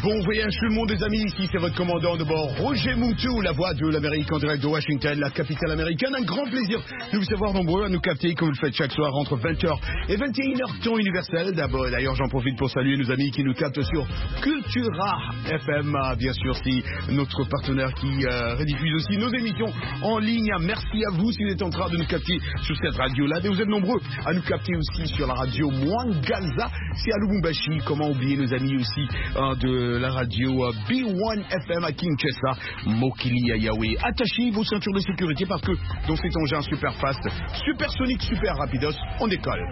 Bon voyage tout le monde les amis, ici c'est votre commandant de bord Roger Moutou, la voix de l'Amérique en direct de Washington, la capitale américaine. Un grand plaisir de vous savoir nombreux à nous capter comme vous le faites chaque soir entre 20h et 21h temps universel. D'ailleurs j'en profite pour saluer nos amis qui nous captent sur Cultura FM, bien sûr c'est notre partenaire qui rediffuse aussi nos émissions en ligne. Merci à vous si vous êtes en train de nous capter sur cette radio-là. Et vous êtes nombreux à nous capter aussi sur la radio Mwangaza, c'est à Lubumbashi. Comment oublier nos amis aussi de la radio B1 FM à Kinshasa, Mokili à Yahweh. Attachez vos ceintures de sécurité parce que dans cet engin super fast, supersonique, super rapidos, on décolle.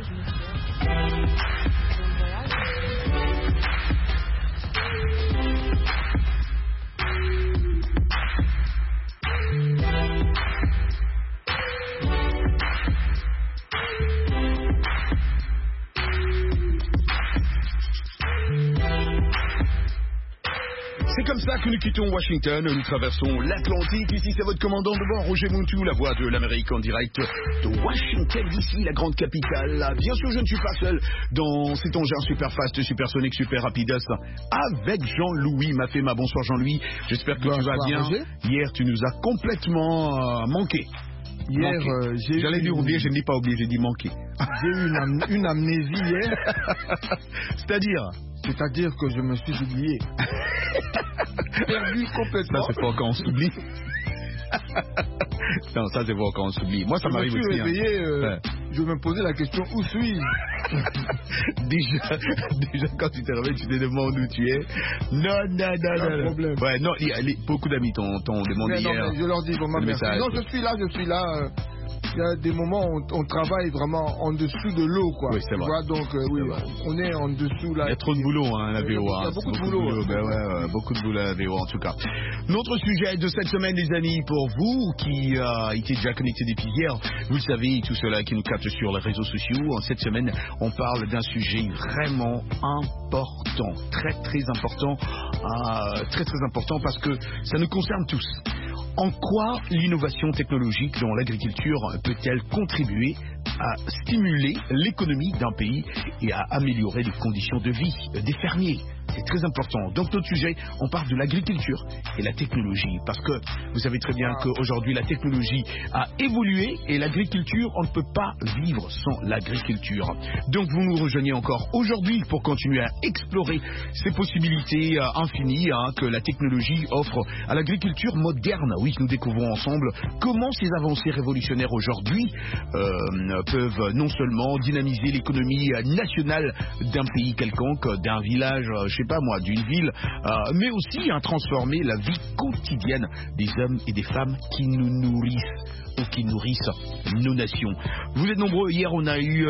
C'est comme ça que nous quittons Washington, nous traversons l'Atlantique. Ici, c'est votre commandant de bord, Roger Moutou, la voix de l'Amérique en direct de Washington, d'ici, la grande capitale. Bien sûr, je ne suis pas seul dans cet engin super fast, supersonique, super rapidos, avec Jean-Louis Mafema. Bonsoir Jean-Louis, j'espère que tu vas bien. Roger. Hier, tu nous as complètement manqué. Hier, j'allais dire oublier, je ne dis pas oublier, j'ai dit manquer. J'ai eu une amnésie hier. C'est-à-dire que je me suis oublié. Perdu complètement. Ça, c'est pas quand on s'oublie. Non, ça, c'est pas quand on s'oublie. Moi, ça m'arrive aussi. Je me suis réveillé, je me posais la question, où suis-je? déjà, quand tu t'es réveillé, tu te demandes où tu es. Non. Problème. Ouais, non, beaucoup d'amis t'ont demandé hier. Non, je leur dis vraiment merci. Non, je suis là. Il y a des moments où on travaille vraiment en dessous de l'eau, quoi. Oui, c'est vrai. Vois, donc, oui, on est en dessous là. Il y a trop de boulot, hein, la VO. Il y a beaucoup de boulot. Beaucoup de boulot à la VO, en tout cas. Notre sujet de cette semaine, les amis, pour vous qui étiez déjà connectés depuis hier, vous le savez, tout cela qui nous capte sur les réseaux sociaux. Cette semaine, on parle d'un sujet vraiment important, très important, très important parce que ça nous concerne tous. En quoi l'innovation technologique dans l'agriculture peut-elle contribuer à stimuler l'économie d'un pays et à améliorer les conditions de vie des fermiers? C'est très important. Donc notre sujet, on parle de l'agriculture et la technologie. Parce que vous savez très bien qu'aujourd'hui, la technologie a évolué et l'agriculture, on ne peut pas vivre sans l'agriculture. Donc vous nous rejoignez encore aujourd'hui pour continuer à explorer ces possibilités infinies que la technologie offre à l'agriculture moderne. Oui, nous découvrons ensemble comment ces avancées révolutionnaires aujourd'hui peuvent non seulement dynamiser l'économie nationale d'un pays quelconque, d'un village, je sais pas moi, d'une ville, mais aussi transformer la vie quotidienne des hommes et des femmes qui nous nourrissent ou qui nourrissent nos nations. Vous êtes nombreux. Hier, on a eu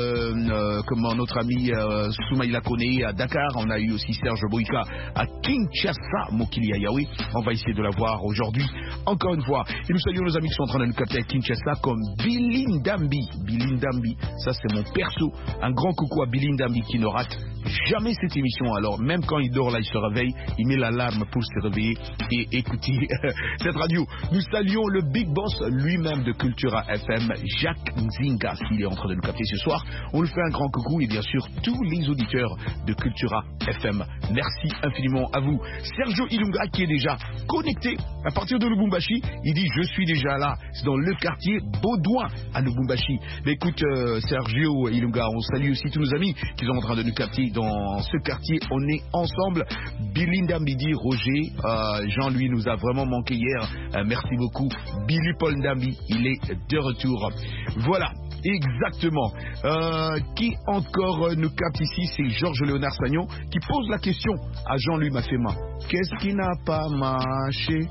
comme notre ami Soumaïla Kone à Dakar. On a eu aussi Serge Boïka à Kinshasa, Mokili Ayawe. On va essayer de la voir aujourd'hui, encore une fois. Et nous saluons nos amis qui sont en train de nous capter à Kinshasa comme Bilindambi. Bilindambi, ça c'est mon perso. Un grand coucou à Bilindambi qui ne rate jamais cette émission. Alors, même quand il dort là, il se réveille, il met l'alarme pour se réveiller et écouter cette radio. Nous saluons le big boss lui-même de Cultura FM, Jacques Nzinga, s'il est en train de nous capter ce soir. On lui fait un grand coucou et bien sûr tous les auditeurs de Cultura FM. Merci infiniment à vous. Sergio Ilunga qui est déjà connecté à partir de Lubumbashi. Il dit je suis déjà là. C'est dans le quartier Baudouin à Lubumbashi. Mais écoute Sergio Ilunga, on salue aussi tous nos amis qui sont en train de nous capter dans ce quartier. On est ensemble. Bilinda Midi, Roger, Jean-Louis nous a vraiment manqué hier. Merci beaucoup. Billy Paul Ndambi, il est de retour. Voilà. Exactement. Qui encore nous capte ici? C'est Georges Léonard Sagnon qui pose la question à Jean-Louis Mafema. Qu'est-ce qui n'a pas marché?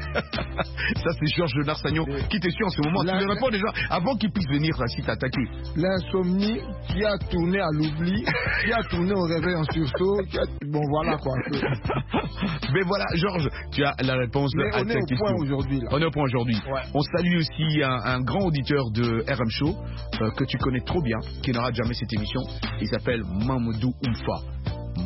Ça c'est Georges Léonard Sagnon qui t'est sûr en ce moment. Tu lui réponds déjà avant qu'il puisse venir ici t'attaquer. L'insomnie qui a tourné à l'oubli, qui a tourné au réveil en sursaut. Bon voilà quoi. Mais voilà Georges, tu as la réponse à cette question. On est au point aujourd'hui. On est au point aujourd'hui. Ouais. On salue aussi un grand auditeur de RM Show que tu connais trop bien, qui n'aura jamais cette émission. Il s'appelle Mamoudou Oumfa.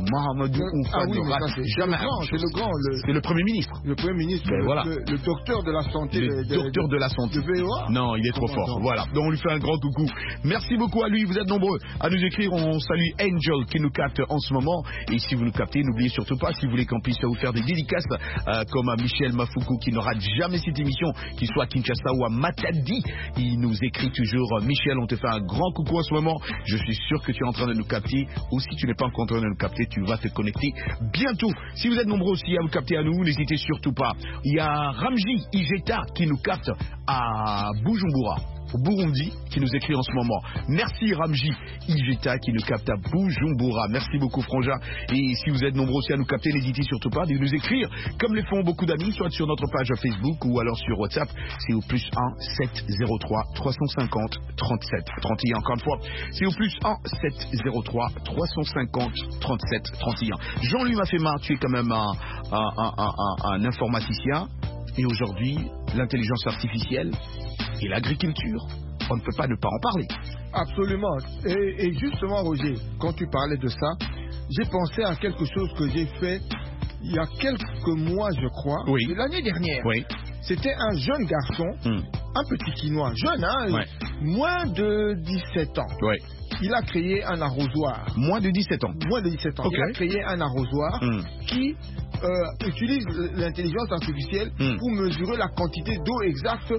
Mahamadou Oumfa ne rate jamais. C'est le grand. C'est le Premier ministre. Le Premier ministre, le docteur de la santé. Le docteur de la santé. De VOA. Non, il est trop fort. Voilà. Donc on lui fait un grand coucou. Merci beaucoup à lui. Vous êtes nombreux à nous écrire. On salue Angel qui nous capte en ce moment. Et si vous nous captez, n'oubliez surtout pas, si vous voulez qu'on puisse vous faire des dédicaces, comme à Michel Mafoukou qui ne rate jamais cette émission, qu'il soit à Kinshasa ou à Matadi, il nous écrit toujours. Michel, on te fait un grand coucou en ce moment. Je suis sûr que tu es en train de nous capter. Ou si tu n'es pas encore en train de nous capter, tu vas te connecter bientôt. Si vous êtes nombreux aussi à vous capter à nous, n'hésitez surtout pas. Il y a Ramji Ijeta qui nous capte à Bujumbura, au Burundi, qui nous écrit en ce moment. Merci Ramji Ijeta qui nous capte à Bujumbura. Merci beaucoup Frangin. Et si vous êtes nombreux aussi à nous capter, n'hésitez surtout pas de nous écrire, comme le font beaucoup d'amis, soit sur notre page Facebook ou alors sur WhatsApp. C'est au plus 1 703 350 37 31. Encore une fois, c'est au plus 1 703 350 37 31. Jean-Louis Mafema, tu es quand même un informaticien. Et aujourd'hui, l'intelligence artificielle et l'agriculture, on ne peut pas ne pas en parler. Absolument. Et justement, Roger, quand tu parlais de ça, j'ai pensé à quelque chose que j'ai fait il y a quelques mois, je crois, l'année dernière. Oui. C'était un jeune garçon, un petit Quinois, jeune, hein, moins de 17 ans. Oui. Il a créé un arrosoir. Moins de 17 ans. Moins de 17 ans. Okay. Il a créé un arrosoir qui utilise l'intelligence artificielle pour mesurer la quantité d'eau exacte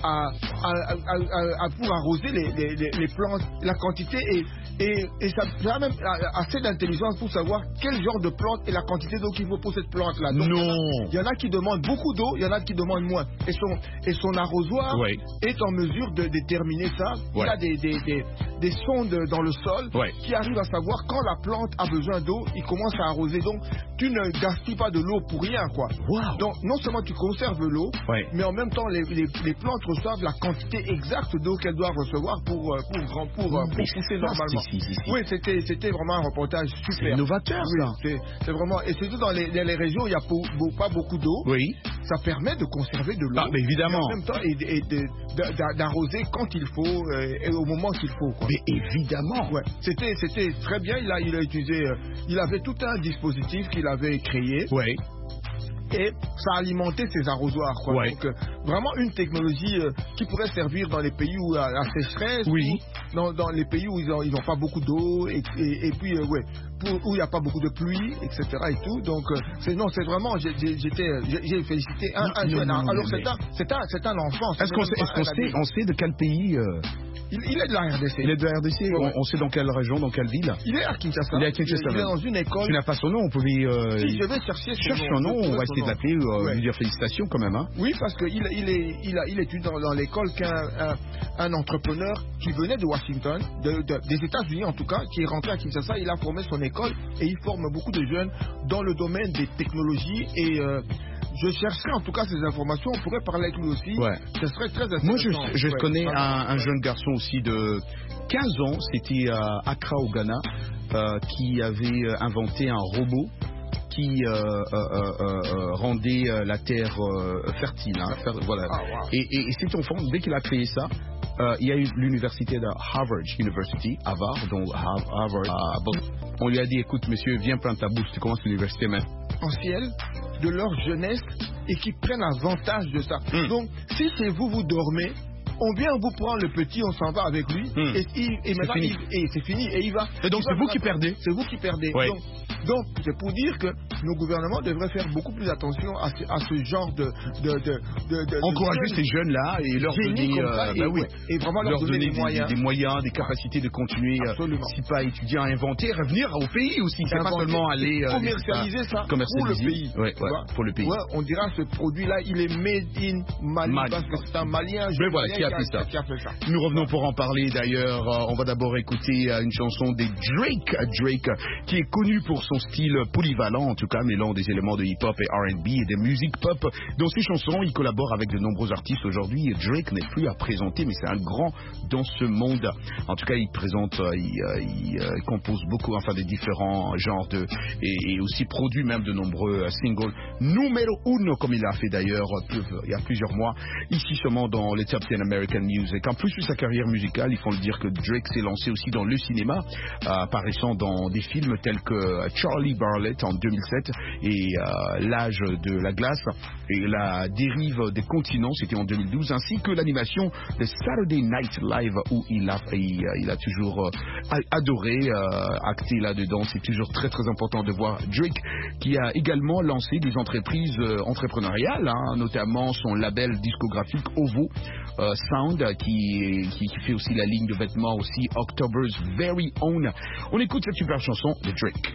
pour arroser les plantes, la quantité et ça a même assez d'intelligence pour savoir quel genre de plante et la quantité d'eau qu'il faut pour cette plante-là. Donc, il y en a qui demandent beaucoup d'eau, il y en a qui demandent moins. Et son arrosoir est en mesure de déterminer ça. Il y a des sondes dans le sol qui arrivent à savoir quand la plante a besoin d'eau, il commence à arroser. Donc, tu ne gaspilles pas de l'eau pour rien, quoi. Wow. Donc, non seulement tu conserves l'eau, mais en même temps, les plantes reçoivent la quantité exacte d'eau qu'elles doivent recevoir pour pousser normalement. Oui, c'était vraiment un reportage super. C'est innovateur, ça. C'est vraiment, et surtout dans les régions où il n'y a pas beaucoup d'eau, ça permet de conserver de l'eau. Mais évidemment. Et en même temps, et d'arroser quand il faut et au moment qu'il faut, quoi. Mais évidemment. Ouais. C'était très bien. Il a utilisé, il avait tout un dispositif qu'il avait créé. Oui. Et ça alimentait ses arrosoirs, quoi. Donc, vraiment une technologie qui pourrait servir dans les pays où il y a la sécheresse, dans les pays où ils n'ont pas beaucoup d'eau, et puis, où il n'y a pas beaucoup de pluie, etc. et tout. Donc, c'est vraiment, j'ai félicité un jeune. Alors, c'est un enfant. Est-ce qu'on sait de quel pays il est de la RDC. Il est de la RDC. On sait dans quelle région, dans quelle ville? Il est à Kinshasa. Il est à Kinshasa. Il est dans une école. Tu n'as pas son nom, on pouvait. Si je vais chercher son nom, on va essayer de l'appeler, lui dire félicitations quand même. Hein. Oui, parce qu'il étudie dans l'école qu'un entrepreneur qui venait de Washington, des États-Unis en tout cas, qui est rentré à Kinshasa. Il a formé son école et il forme beaucoup de jeunes dans le domaine des technologies et je chercherai en tout cas ces informations. On pourrait parler avec lui aussi. Ce serait très intéressant. Moi, je connais un jeune garçon aussi de 15 ans. C'était à Accra, au Ghana, qui avait inventé un robot qui rendait la terre fertile. Hein, voilà. Et cet enfant, dès qu'il a créé ça, il y a eu l'université de Harvard University, donc Harvard. On lui a dit, écoute, monsieur, viens prendre ta bourse, tu commences l'université maintenant. Potentiel de leur jeunesse et qui prennent avantage de ça. Donc, si c'est vous dormez, on vient vous prendre le petit, on s'en va avec lui et maintenant c'est fini et il va. Et donc c'est vous qui perdez. C'est vous qui perdez. Donc c'est pour dire que nos gouvernements devraient faire beaucoup plus attention à ce genre de encourager ces jeunes là et leur donner et vraiment leur donner des moyens, des capacités de continuer, si pas étudier, à inventer, revenir au pays aussi. C'est pas seulement aller commercialiser ça pour le pays. Pour le pays. On dira ce produit là, il est made in Mali parce que c'est un Malien. Mais voilà, qui a fait ça. Nous revenons pour en parler d'ailleurs. On va d'abord écouter une chanson des Drake, qui est connu pour son style polyvalent, en tout cas mêlant des éléments de hip-hop et R&B et des musiques pop. Dans ses chansons, il collabore avec de nombreux artistes aujourd'hui. Drake n'est plus à présenter, mais c'est un grand dans ce monde. En tout cas, il présente, il compose beaucoup, enfin des différents genres et aussi produit même de nombreux singles. Numéro uno, comme il a fait d'ailleurs il y a plusieurs mois, ici seulement dans les Top 10 American Music. En plus de sa carrière musicale, il faut le dire que Drake s'est lancé aussi dans le cinéma, apparaissant dans des films tels que Charlie Bartlett en 2007 et l'âge de la glace et la dérive des continents, c'était en 2012, ainsi que l'animation de Saturday Night Live où il a toujours adoré acter là-dedans. C'est toujours très très important de voir Drake qui a également lancé des entreprises entrepreneuriales, notamment son label discographique OVO Sound qui fait aussi la ligne de vêtements aussi October's Very Own. On écoute cette super chanson de Drake.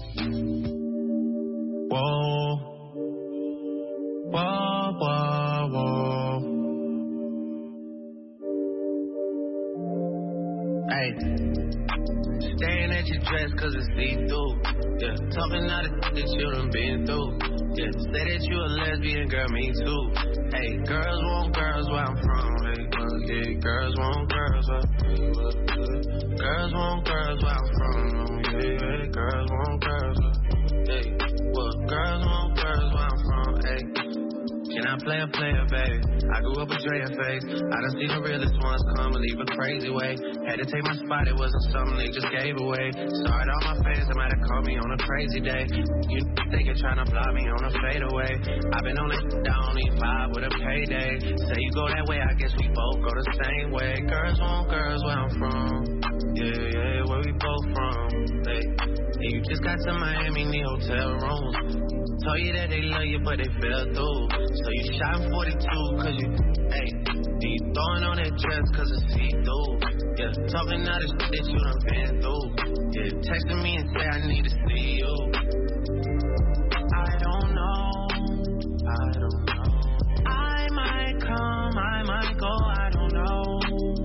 Whoa, whoa, whoa, whoa. Hey, staring at your dress cause it's see-through. Yeah, talking all the that you done been through. Yeah, say that you a lesbian, girl, me too. Hey, girls want girls where I'm from. Hey, yeah, girls want girls where girls want girls where I'm from. Yeah, girls want girls where, hey, well, girls want girls where I'm from. Hey, can I play a player, baby? I grew up with Dre and Face. I done seen the realest ones come and leave a crazy way. Had to take my spot, it wasn't something they just gave away. Sorry to all my fans, they might have called me on a crazy day. You think you're trying to block me on a fadeaway. I've been on it down, need 5 with a payday. Say you go that way, I guess we both go the same way. Girls want girls where I'm from. Yeah, yeah, where we both from. Hey, and you just got to Miami, need hotel rooms. Told you that they love you, but they fell through. So you shot 42, cause you, hey, you throwing on that dress, cause it's see-through. Yeah, talking all the shit that you done been through. Yeah, texting me and say I need to see you. I don't know. I might come, I might go, I don't know.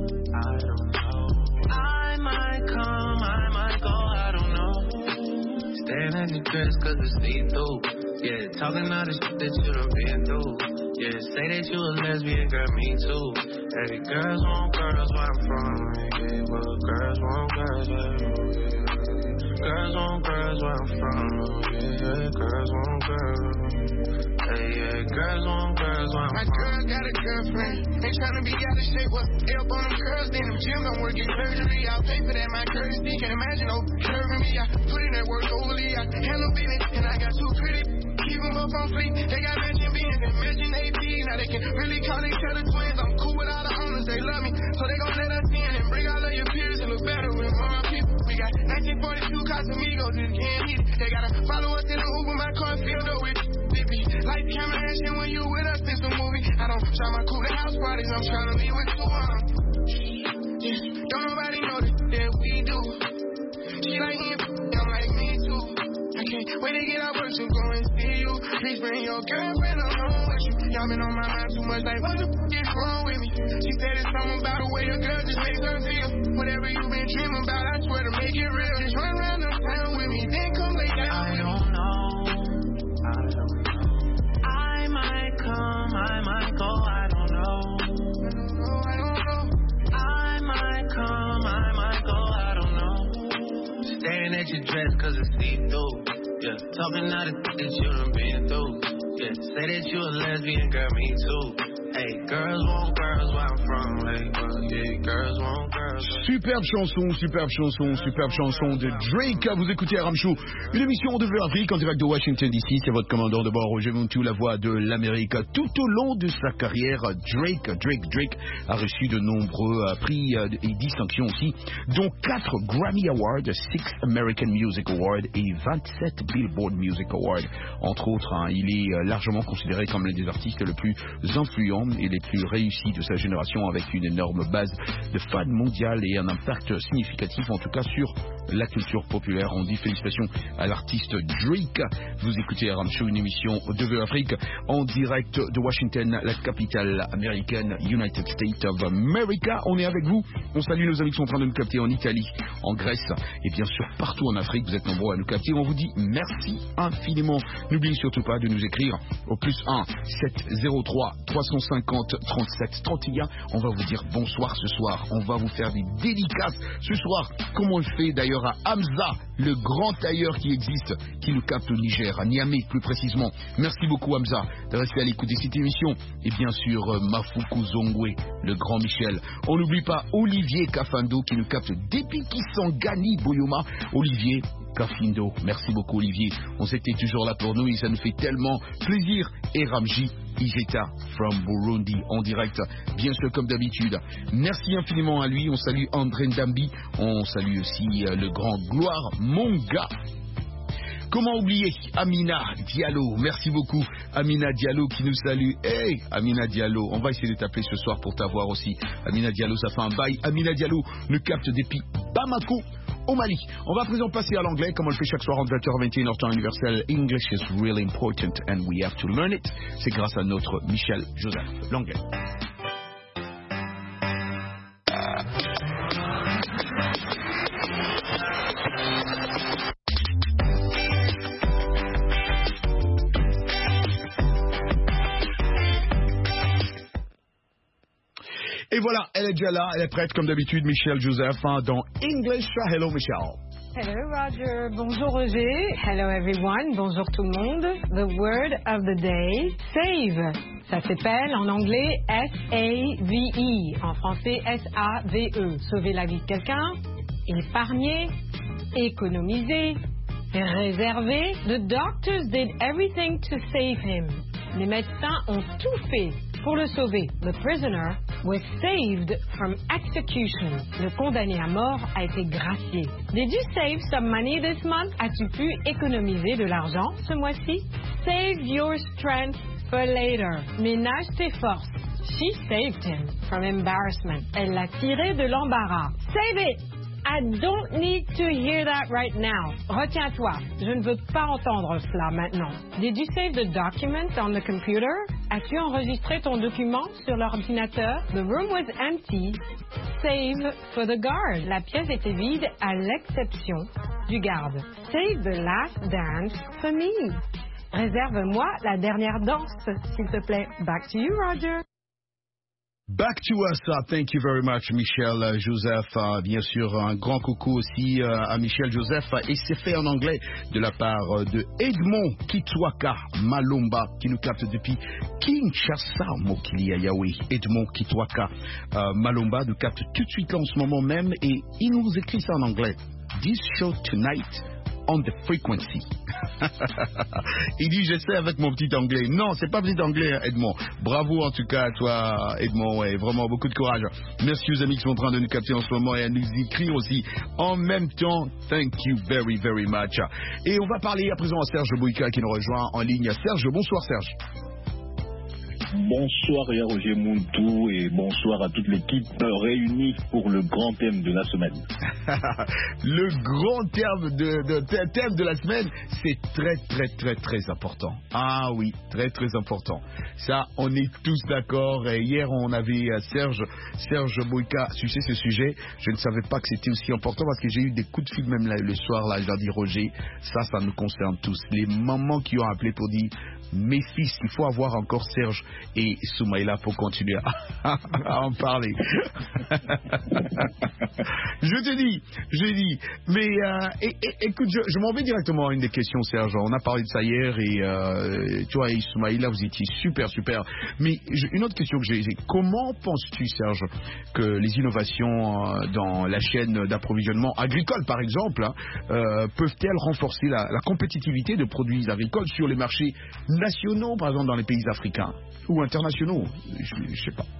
I might come, I might go, I don't know. Staring at your dress, cause it's see-through. Yeah, talking all the shit that you done been through. Yeah, say that you a lesbian, girl, me too. Hey, girls want girls where I'm from. Yeah, well, girls want girls where I'm from. Girls want girls where I'm from. Yeah, girls want girls. Hey, yeah, girls want girls where I'm from. My girl got a girlfriend. Ain't tryna be out of shape. What? Help on them curls, then them gym don't work, get surgery. I'll pay for that, my courtesy. Can't imagine curving me. I put in that work overly. I handle business, and I got too pretty. Keep them up on fleek. They got matching beans and matching AP. Now they can really call each other twins. I'm cool with all the owners, they love me. So they gon' let us in and bring all of your peers and look better with more people. We got 1942 Casamigos and can't hit it. They gotta follow us in the Uber, my car filled up with Dippy. Light camera action when you with us, it's a movie. I don't try my cool to house parties, I'm tryna be with you. Yeah, don't nobody know that we do. She like me, I'm like me too. I can't wait to get out work to go and see you. Please bring your girlfriend along with you. Y'all been on my mind too much, like what the f*** is wrong with me? She said it's something about the way a girl just makes her feel. Whatever you been dreaming about, I swear to make it real. Just run around the town with me, then come lay down. I don't know. I might come, I might go, I don't know. I might come, I might go, I don't know. Staring at your dress cause it's see-through. Yeah, talking all the that you done been through. Yeah, say that you a lesbian, girl, me too. Hey, girls want girls where I'm from. Hey, yeah, girls want girls. Superbe chanson de Drake. Vous écoutez Aram Show, une émission de Afrique en direct de Washington DC. C'est votre commandant de bord, Roger Montou, la voix de l'Amérique. Tout au long de sa carrière, Drake a reçu de nombreux prix et distinctions aussi, dont 4 Grammy Awards, 6 American Music Awards et 27 Billboard Music Awards. Entre autres, il est largement considéré comme l'un des artistes les plus influents et les plus réussis de sa génération, avec une énorme base de fans mondiales et un impact significatif en tout cas sur la culture populaire. On dit félicitations à l'artiste Drake. Vous écoutez Aram Show, une émission de VO Afrique en direct de Washington, la capitale américaine, United States of America. On est avec vous, on salue nos amis qui sont en train de nous capter en Italie, en Grèce et bien sûr partout en Afrique. Vous êtes nombreux à nous capter, on vous dit merci infiniment. N'oubliez surtout pas de nous écrire au +1 703 350 37 31. On va vous dire bonsoir ce soir, on va vous faire des dédicaces ce soir, comme on le fait d'ailleurs à Hamza le grand tailleur qui existe, qui nous capte au Niger, à Niamey plus précisément. Merci beaucoup Hamza de rester à l'écoute de cette émission. Et bien sûr, Mafuku Zongwe, le grand Michel. On n'oublie pas Olivier Kafando qui nous capte depuis Kisangani Boyoma. Olivier Kafindo, merci beaucoup Olivier. On sait que tu es toujours là pour nous et ça nous fait tellement plaisir. Et Ramji Ijeta from Burundi en direct, bien sûr comme d'habitude. Merci infiniment à lui. On salue André Ndambi. On salue aussi le grand Gloire Monga. Comment oublier Amina Diallo? Merci beaucoup Amina Diallo qui nous salue. Hey Amina Diallo, on va essayer de t'appeler ce soir pour t'avoir aussi. Amina Diallo, ça fait un bail. Amina Diallo nous capte depuis Bamako au Mali. On va à présent passer à l'anglais comme on le fait chaque soir en 20h21 temps universel. English is really important and we have to learn it. C'est grâce à notre Michel Joseph. L'anglais. Et voilà, elle est déjà là, elle est prête comme d'habitude, Michel Joseph, dans English. Hello Michel. Hello Roger, bonjour Roger, hello everyone, bonjour tout le monde. The word of the day, save. Ça s'appelle en anglais S-A-V-E, en français S-A-V-E. Sauver la vie de quelqu'un, épargner, économiser, réserver. The doctors did everything to save him. Les médecins ont tout fait pour le sauver. The prisoner was saved from execution. Le condamné à mort a été gracié. Did you save some money this month? As-tu pu économiser de l'argent ce mois-ci? Save your strength for later. Ménage tes forces. She saved him from embarrassment. Elle l'a tiré de l'embarras. Save it! I don't need to hear that right now. Retiens-toi, je ne veux pas entendre cela maintenant. Did you save the document on the computer? As-tu enregistré ton document sur l'ordinateur? The room was empty, save for the guard. La pièce était vide à l'exception du garde. Save the last dance for me. Réserve-moi la dernière danse, s'il te plaît. Back to you, Roger. Back to us, thank you very much Michel Joseph, bien sûr un grand coucou aussi à Michel Joseph et c'est fait en anglais de la part de Edmond Kitwaka Malomba qui nous capte depuis Kinshasa Mokili Ayawe. Edmond Kitwaka Malomba nous capte tout de suite là en ce moment même et il nous écrit ça en anglais. This show tonight on the frequency. Il dit j'essaie avec mon petit anglais. Non, c'est pas petit anglais, Edmond. Bravo en tout cas à toi, Edmond. Ouais, vraiment beaucoup de courage. Merci aux amis qui sont en train de nous capter en ce moment et à nous écrire aussi en même temps. Thank you very, very much. Et on va parler à présent à Serge Bouyka qui nous rejoint en ligne. Serge, bonsoir Serge. Bonsoir Roger Muntu et bonsoir à toute l'équipe réunie pour le grand thème de la semaine. Le grand thème de la semaine, c'est très très très très important. Ah oui, très très important. Ça, on est tous d'accord. Et hier, on avait Serge Bouyka sur ce sujet. Je ne savais pas que c'était aussi important parce que j'ai eu des coups de fil même là, le soir. Là, je leur dis Roger, ça nous concerne tous. Les mamans qui ont appelé pour dire mes fils, il faut avoir encore Serge et Soumaïla pour continuer à en parler. Je te dis, mais écoute, je m'en vais directement à une des questions, Serge. On a parlé de ça hier et toi et Soumaïla, vous étiez super. Mais une autre question que j'ai, c'est comment penses-tu, Serge, que les innovations dans la chaîne d'approvisionnement agricole, par exemple, peuvent-elles renforcer la compétitivité de produits agricoles sur les marchés nationaux, par exemple dans les pays africains ou internationaux, je sais pas.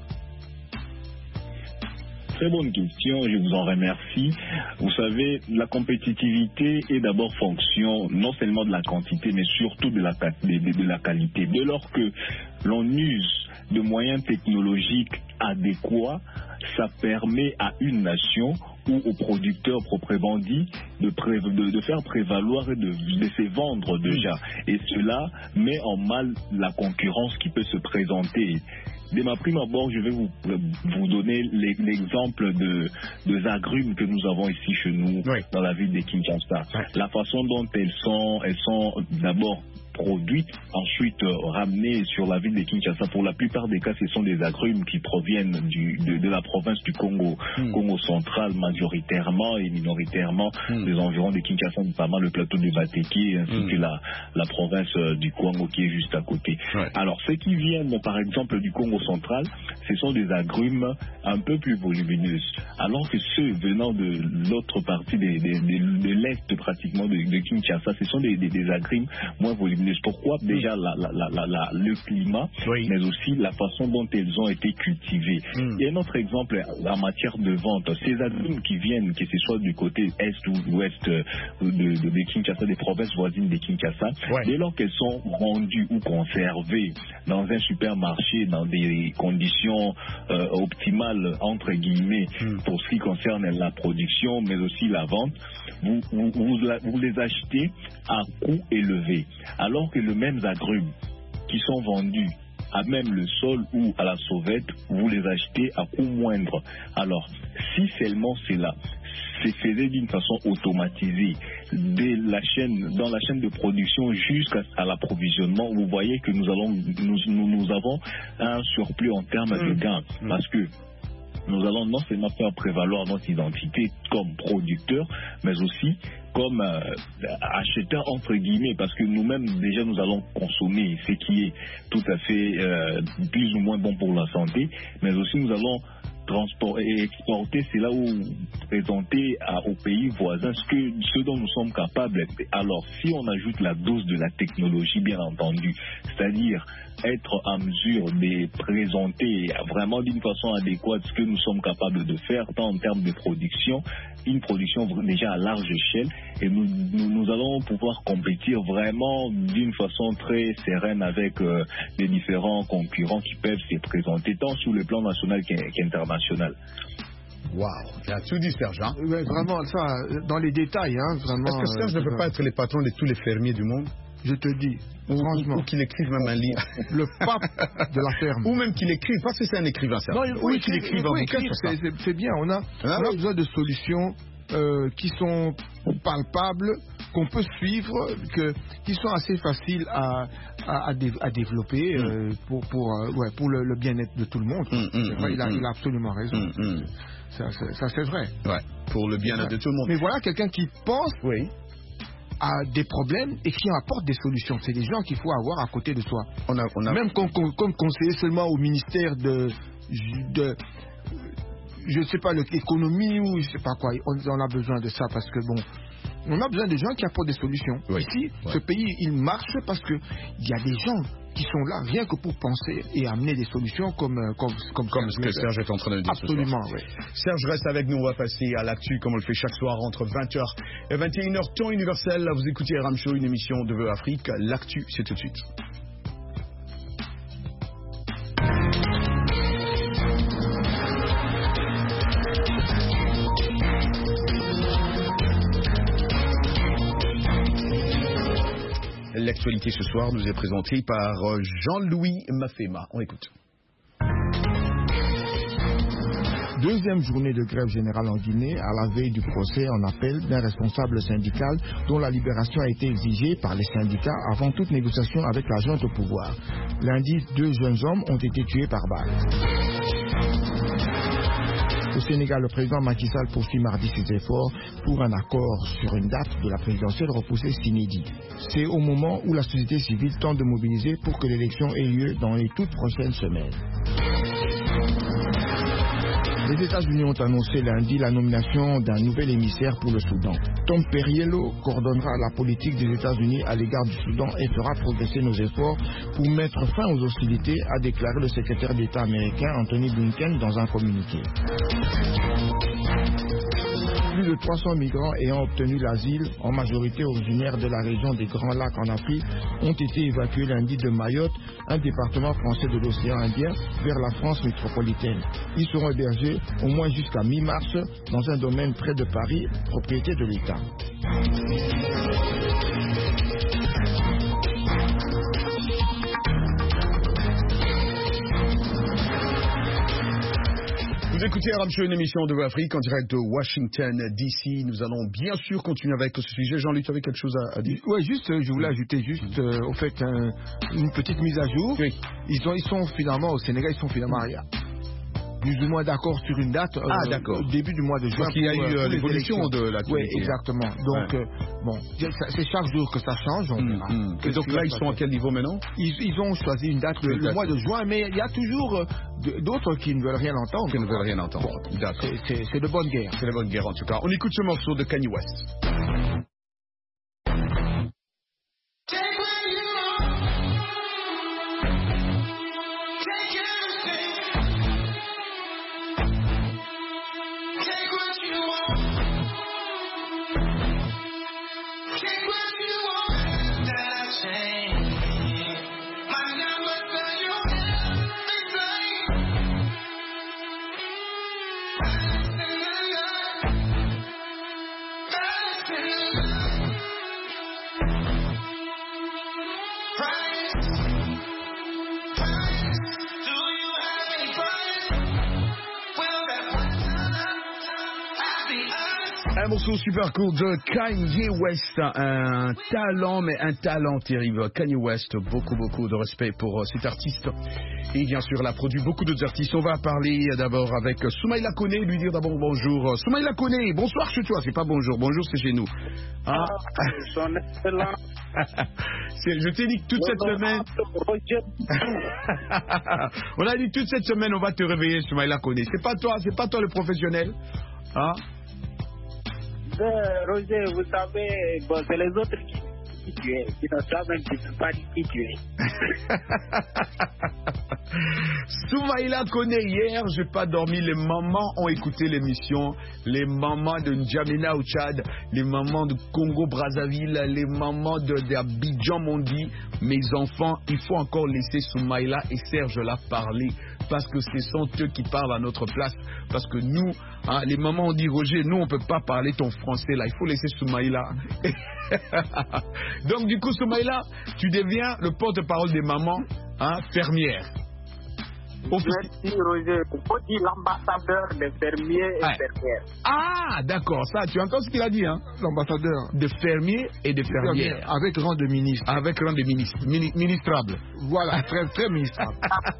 Très bonne question, je vous en remercie. Vous savez, la compétitivité est d'abord fonction non seulement de la quantité, mais surtout de la qualité. Dès lors que l'on use de moyens technologiques adéquats, ça permet à une nation ou aux producteurs proprement dit de faire prévaloir et de se vendre déjà. Et cela met en mal la concurrence qui peut se présenter. Dès ma prime abord, je vais vous donner l'exemple de agrumes que nous avons ici chez nous, dans la ville de Kinshasa. La façon dont elles sont d'abord produites, ensuite ramenées sur la ville de Kinshasa. Pour la plupart des cas, ce sont des agrumes qui proviennent de la province du Congo, Congo central majoritairement et minoritairement, des environs de Kinshasa, notamment le plateau de Bateki, ainsi que la province du Congo qui est juste à côté. Alors, ceux qui viennent, par exemple, du Congo central, ce sont des agrumes un peu plus volumineuses, alors que ceux venant de l'autre partie de l'est pratiquement de Kinshasa, ce sont des agrumes moins volumineuses. Pourquoi? Déjà le climat, mais aussi la façon dont elles ont été cultivées. Et un autre exemple en matière de vente, ces agrumes qui viennent, que ce soit du côté est ou ouest de Kinshasa, des provinces voisines de Kinshasa, dès lors qu'elles sont vendues ou conservées dans un supermarché dans des conditions optimales entre guillemets pour ce qui concerne la production mais aussi la vente, vous les achetez à coût élevé, alors que les mêmes agrumes qui sont vendus à même le sol ou à la sauvette, vous les achetez à coût moindre. Alors, si seulement c'est là, c'est fait d'une façon automatisée dans la chaîne de production jusqu'à l'approvisionnement, vous voyez que nous avons un surplus en termes de gains, parce que nous allons non seulement faire prévaloir notre identité comme producteur, mais aussi comme acheteur entre guillemets, parce que nous-mêmes déjà nous allons consommer ce qui est tout à fait plus ou moins bon pour la santé, mais aussi nous allons transporter et exporter, c'est là où présenter aux pays voisins ce dont nous sommes capables. Alors si on ajoute la dose de la technologie, bien entendu, c'est-à-dire être en mesure de présenter vraiment d'une façon adéquate ce que nous sommes capables de faire, tant en termes de production, une production déjà à large échelle, et nous allons pouvoir compétir vraiment d'une façon très sereine avec les différents concurrents qui peuvent se présenter tant sur le plan national qu'international. Waouh, il a tout dit Serge. Hein? Ouais, vraiment, ça, dans les détails. Hein, vraiment, est-ce que Serge ne peut pas être le patron de tous les fermiers du monde? Je te dis, franchement. Ou qu'il écrive même un livre. Le pape de la ferme. Ou même qu'il écrive, parce que c'est un écrivain, Serge. Non, oui, qu'il écrive un bouquin sur ça. C'est bien, on a besoin de solutions qui sont palpables, qu'on peut suivre, qui sont assez faciles à développer pour le bien-être de tout le monde. Il a absolument raison. Ça c'est vrai. Ouais, pour le bien-être de tout le monde. Mais voilà quelqu'un qui pense à des problèmes et qui apporte des solutions. C'est des gens qu'il faut avoir à côté de soi. Même comme conseiller seulement au ministère de je ne sais pas, l'économie ou je ne sais pas quoi. On a besoin de ça parce que bon, on a besoin de gens qui apportent des solutions. Ici, ce pays, il marche parce qu'il y a des gens qui sont là rien que pour penser et amener des solutions comme ce que Serge est en train de dire. Absolument, oui. Serge reste avec nous, on va passer à l'actu comme on le fait chaque soir entre 20h et 21h, temps universel. Vous écoutez Ram Show, une émission de Vœux Afrique. L'actu, c'est tout de suite. L'actualité ce soir nous est présentée par Jean-Louis Mafema. On écoute. Deuxième journée de grève générale en Guinée, à la veille du procès en appel d'un responsable syndical dont la libération a été exigée par les syndicats avant toute négociation avec la junte au pouvoir. Lundi, 2 jeunes hommes ont été tués par balle. Au Sénégal, le président Macky Sall poursuit mardi ses efforts pour un accord sur une date de la présidentielle repoussée s'inédit. C'est au moment où la société civile tente de mobiliser pour que l'élection ait lieu dans les toutes prochaines semaines. Les États-Unis ont annoncé lundi la nomination d'un nouvel émissaire pour le Soudan. Tom Perriello coordonnera la politique des États-Unis à l'égard du Soudan et fera progresser nos efforts pour mettre fin aux hostilités, a déclaré le secrétaire d'État américain Anthony Blinken dans un communiqué. Plus de 300 migrants ayant obtenu l'asile, en majorité originaires de la région des Grands Lacs en Afrique, ont été évacués lundi de Mayotte, un département français de l'océan Indien, vers la France métropolitaine. Ils seront hébergés au moins jusqu'à mi-mars dans un domaine près de Paris, propriété de l'État. Vous écoutez Aram Show, une émission de Afrique en direct de Washington DC. Nous allons bien sûr continuer avec ce sujet. Jean-Luc, tu avais quelque chose à dire? Oui, juste, je voulais ajouter juste, au fait, une petite mise à jour. Oui. Ils sont finalement, au Sénégal, ils sont finalement plus ou moins d'accord sur une date. D'accord. Au début du mois de juin. Parce qu'il y a eu l'évolution de la Oui, exactement. Donc, bon, c'est chaque jour que ça change. Et donc là, ils sont à quel niveau maintenant? Ils ont choisi une date le mois de juin, mais il y a toujours d'autres qui ne veulent rien entendre. Qui ne veulent rien entendre. Bon, d'accord. C'est de bonne guerre. C'est de bonne guerre en tout cas. On écoute ce morceau de Kanye West. Un morceau super cool de Kanye West, un talent, mais un talent terrible. Kanye West, beaucoup de respect pour cet artiste. Et bien sûr, il a produit beaucoup d'autres artistes. On va parler d'abord avec Soumaïla Koné, lui dire d'abord bonjour. Soumaïla Koné, bonsoir chez toi. C'est pas bonjour, bonjour c'est chez nous. Hein? Son excellent. Je t'ai dit que toute cette semaine... On a dit toute cette semaine, on va te réveiller, Soumaïla Koné. C'est pas toi le professionnel. Hein? Roger, vous savez, bon, c'est les autres qui tuent, qui ne savent même pas qui tuer. Soumaïla Koné, hier, j'ai pas dormi. Les mamans ont écouté l'émission. Les mamans de N'Djamena au Tchad, les mamans de Congo-Brazzaville, les mamans d'Abidjan m'ont dit, mes enfants, il faut encore laisser Soumaïla et Serge là parler. Parce que ce sont eux qui parlent à notre place. Parce que nous, hein, les mamans ont dit, Roger, nous, on ne peut pas parler ton français là. Il faut laisser Soumaïla. Donc, du coup, Soumaïla, tu deviens le porte-parole des mamans, hein, fermières. Merci, Roger. Il faut dire l'ambassadeur des fermiers et fermières. Ah, d'accord. Ça, tu entends ce qu'il a dit, hein? L'ambassadeur des fermiers et des fermières. Avec rang de ministre. Avec rang de ministre. Ministrable. Voilà, très ministrable.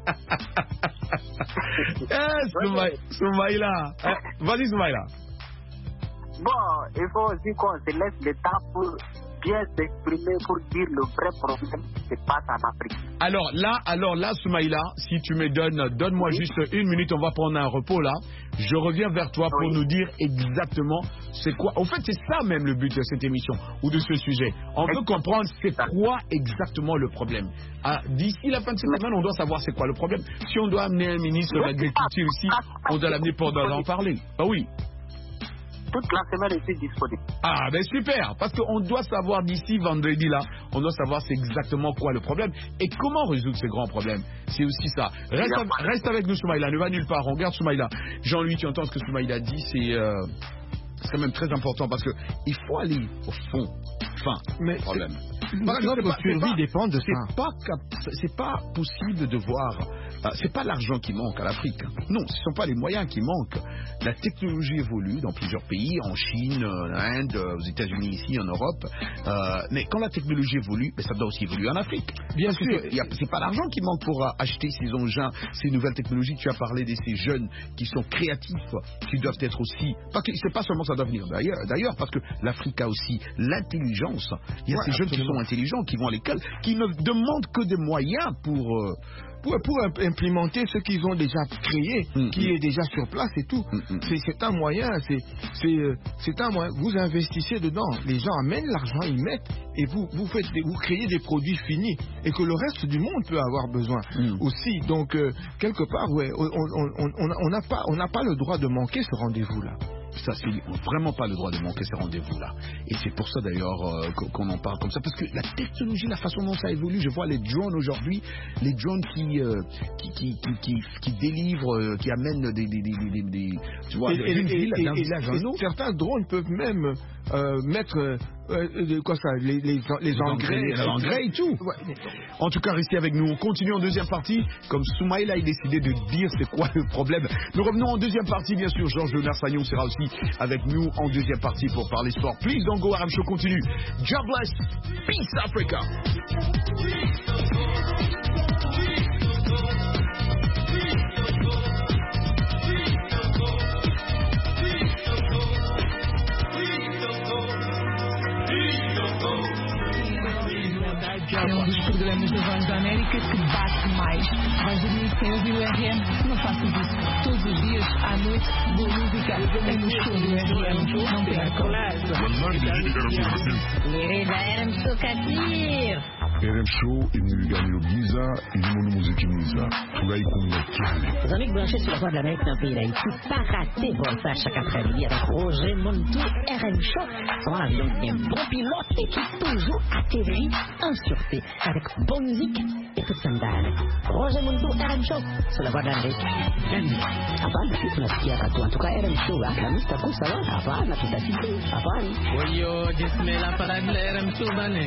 Soumaïla. Vas-y, Soumaïla. Bon, il faut aussi qu'on se laisse le temps pour bien s'exprimer, pour dire le vrai problème qui se passe en Afrique. Alors là, Soumaïla, si tu me donne-moi juste une minute, on va prendre un repos là. Je reviens vers toi pour nous dire exactement c'est quoi. En fait, c'est ça même le but de cette émission ou de ce sujet. On veut comprendre c'est quoi exactement le problème. D'ici la fin de cette semaine, on doit savoir c'est quoi le problème. Si on doit amener un ministre de l'agriculture ici, on doit l'amener pour en parler. Ah oui. Toute la semaine est disponible. Ah ben super, parce qu'on doit savoir d'ici vendredi là, on doit savoir c'est exactement quoi le problème et comment résoudre ces grands problèmes. C'est aussi ça. Reste avec nous Soumaïla, ne va nulle part, on regarde Soumaïla. Jean-Louis, tu entends ce que Soumaïla dit, c'est quand même très important parce que il faut aller au fond. Mais problème. Notre survie dépend de ça. C'est pas possible de voir. C'est pas l'argent qui manque à l'Afrique. Non, ce ne sont pas les moyens qui manquent. La technologie évolue dans plusieurs pays, en Chine, en Inde, aux États-Unis, ici, en Europe. Mais quand la technologie évolue, ça doit aussi évoluer en Afrique. Bien sûr. C'est pas l'argent qui manque pour acheter ces engins, ces nouvelles technologies. Tu as parlé de ces jeunes qui sont créatifs, qui doivent être aussi. Parce que c'est pas seulement ça doit venir d'ailleurs, parce que l'Afrique a aussi l'intelligence. Il y a ces jeunes qui sont intelligents, qui vont à l'école, qui ne demandent que des moyens pour implémenter ce qu'ils ont déjà créé, qui est déjà sur place et tout. C'est un moyen, c'est un moyen. Vous investissez dedans, les gens amènent l'argent, ils mettent, et vous créez des produits finis, et que le reste du monde peut avoir besoin aussi. Donc, quelque part, on n'a pas le droit de manquer ce rendez-vous-là. Ça, c'est vraiment pas le droit de manquer ces rendez-vous-là. Et c'est pour ça d'ailleurs qu'on en parle comme ça. Parce que la technologie, la façon dont ça évolue, je vois les drones aujourd'hui, les drones qui délivrent, qui amènent des tu vois, d'une ville d'un village à un autre. Certains drones peuvent même mettre quoi ça, les engrais et tout. Ouais. En tout cas, restez avec nous. On continue en deuxième partie. Comme Soumaïla a décidé de dire c'est quoi le problème. Nous revenons en deuxième partie, bien sûr. Georges Leonard-Sagnon sera aussi avec nous en deuxième partie pour parler sport. Please don't go, RM Show continue. Jobless, Peace Africa. É dos programas da Voz da América que bate mais. Vais dormir sem ouvir o RM? Não faças isso. Todos os dias, à noite, boa música é no show do RM. Não percam. RM Show Katir. RM Show, il gagne le Giza, il nous musique Giza. Tout là, il connaît. Les amis branchés sur la Voix de l'Amérique dans le pays d'Haïti, pas rater pour ça chaque après-midi avec Roger Montou, RM Show. Son avion bien bon pilote et qui toujours atterrit en sûreté avec bonne musique et toute sandale. Roger Montou, RM Show sur la Voix de l'Amérique. Avant, on a ce qu'il y a à toi. En tout cas, RM Show, la musique, ça va. Avant, on a tout à cité. Avant. Oyo, disme la parade de RM Show, bane.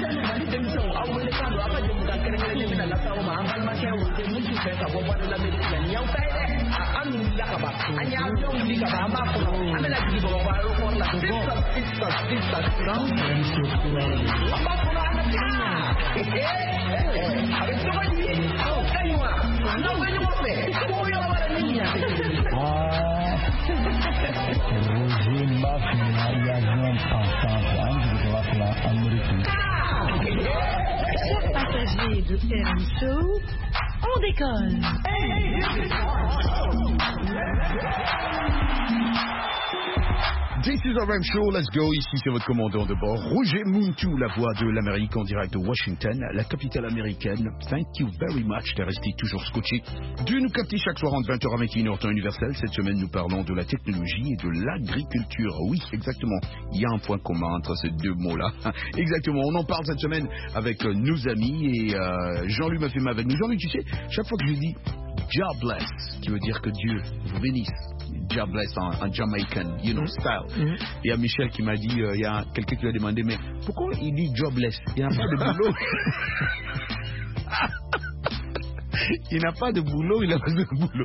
Chers passagers de RM Show, on décolle. This is RM Show, let's go. Ici, c'est votre commandant de bord, Roger Montou, la voix de l'Amérique en direct de Washington, la capitale américaine. Thank you very much de rester toujours scotché. Dieu nous capte chaque soir entre 20h à 21h temps universel. Cette semaine, nous parlons de la technologie et de l'agriculture. Oui, exactement. Il y a un point commun entre ces deux mots-là. Exactement. On en parle cette semaine avec nos amis et Jean-Luc m'a fait mal avec nous. Jean-Luc, tu sais, chaque fois que je dis jobless, qui veut dire que Dieu vous bénisse. Jobless en Jamaican, you know, style. Il y a Michel qui m'a dit, il y a quelqu'un qui lui a demandé, mais pourquoi il dit jobless? Il n'y a pas de boulot. Il n'a pas de boulot, il n'a pas de boulot.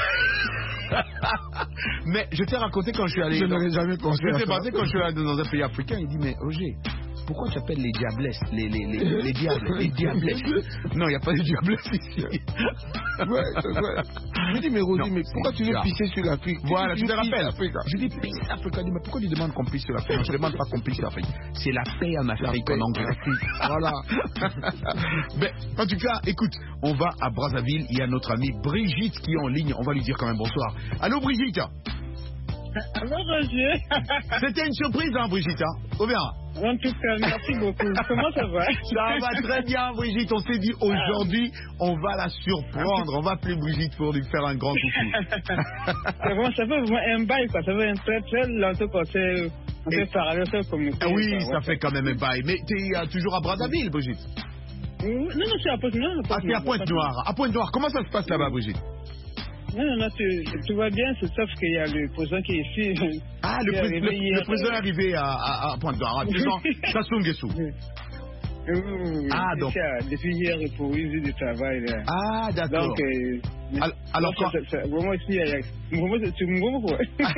Mais je t'ai raconté quand je suis allé. Je n'aurais jamais pensé. Je t'ai raconté quand je suis allé dans un pays africain. Il dit, mais Roger, pourquoi tu appelles les diablesses, les diables, les diablesses? Non, il n'y a pas de diablesses ici. Ouais. Je dis, mais Roger, mais pourquoi tu veux pisser sur l'Afrique? Voilà, je te rappelle. Je dis, Peace Africa. Mais pourquoi tu demandes qu'on pisse sur l'Afrique? Je ne demande pas qu'on pisse sur l'Afrique. C'est la paix en Afrique en anglais. Voilà. Mais, en tout cas, écoute, on va à Brazzaville. Il y a notre amie Brigitte qui est en ligne. On va lui dire quand même bonsoir. Allô, Brigitte? Allô, Roger. C'était une surprise, hein, Brigitte, hein? Ou bien? En tout cas, merci beaucoup. Comment ça va? Ça va très bien, Brigitte. On s'est dit aujourd'hui, on va la surprendre. On va appeler Brigitte pour lui faire un grand coucou. C'est bon, ça fait vraiment un bail, quoi. Ça fait un très longtemps qu'on s'est parlé, on s'est communiqué. Oui, ça fait quand même un bail. Mais tu es toujours à Brazzaville, Brigitte? Non, c'est à Pointe-Noire. Ah, c'est à Pointe-Noire. À Pointe-Noire, comment ça se passe là-bas, Brigitte? Non, tout va bien, c'est sauf qu'il y a le président qui est ici. Ah, le président est arrivé à Pointe-Noire. Sassou Nguesso. Ah, donc. Depuis hier, pour une visite de travail. Là. Ah, d'accord. Donc, alors quoi? Vraiment, ici, c'est mon gros.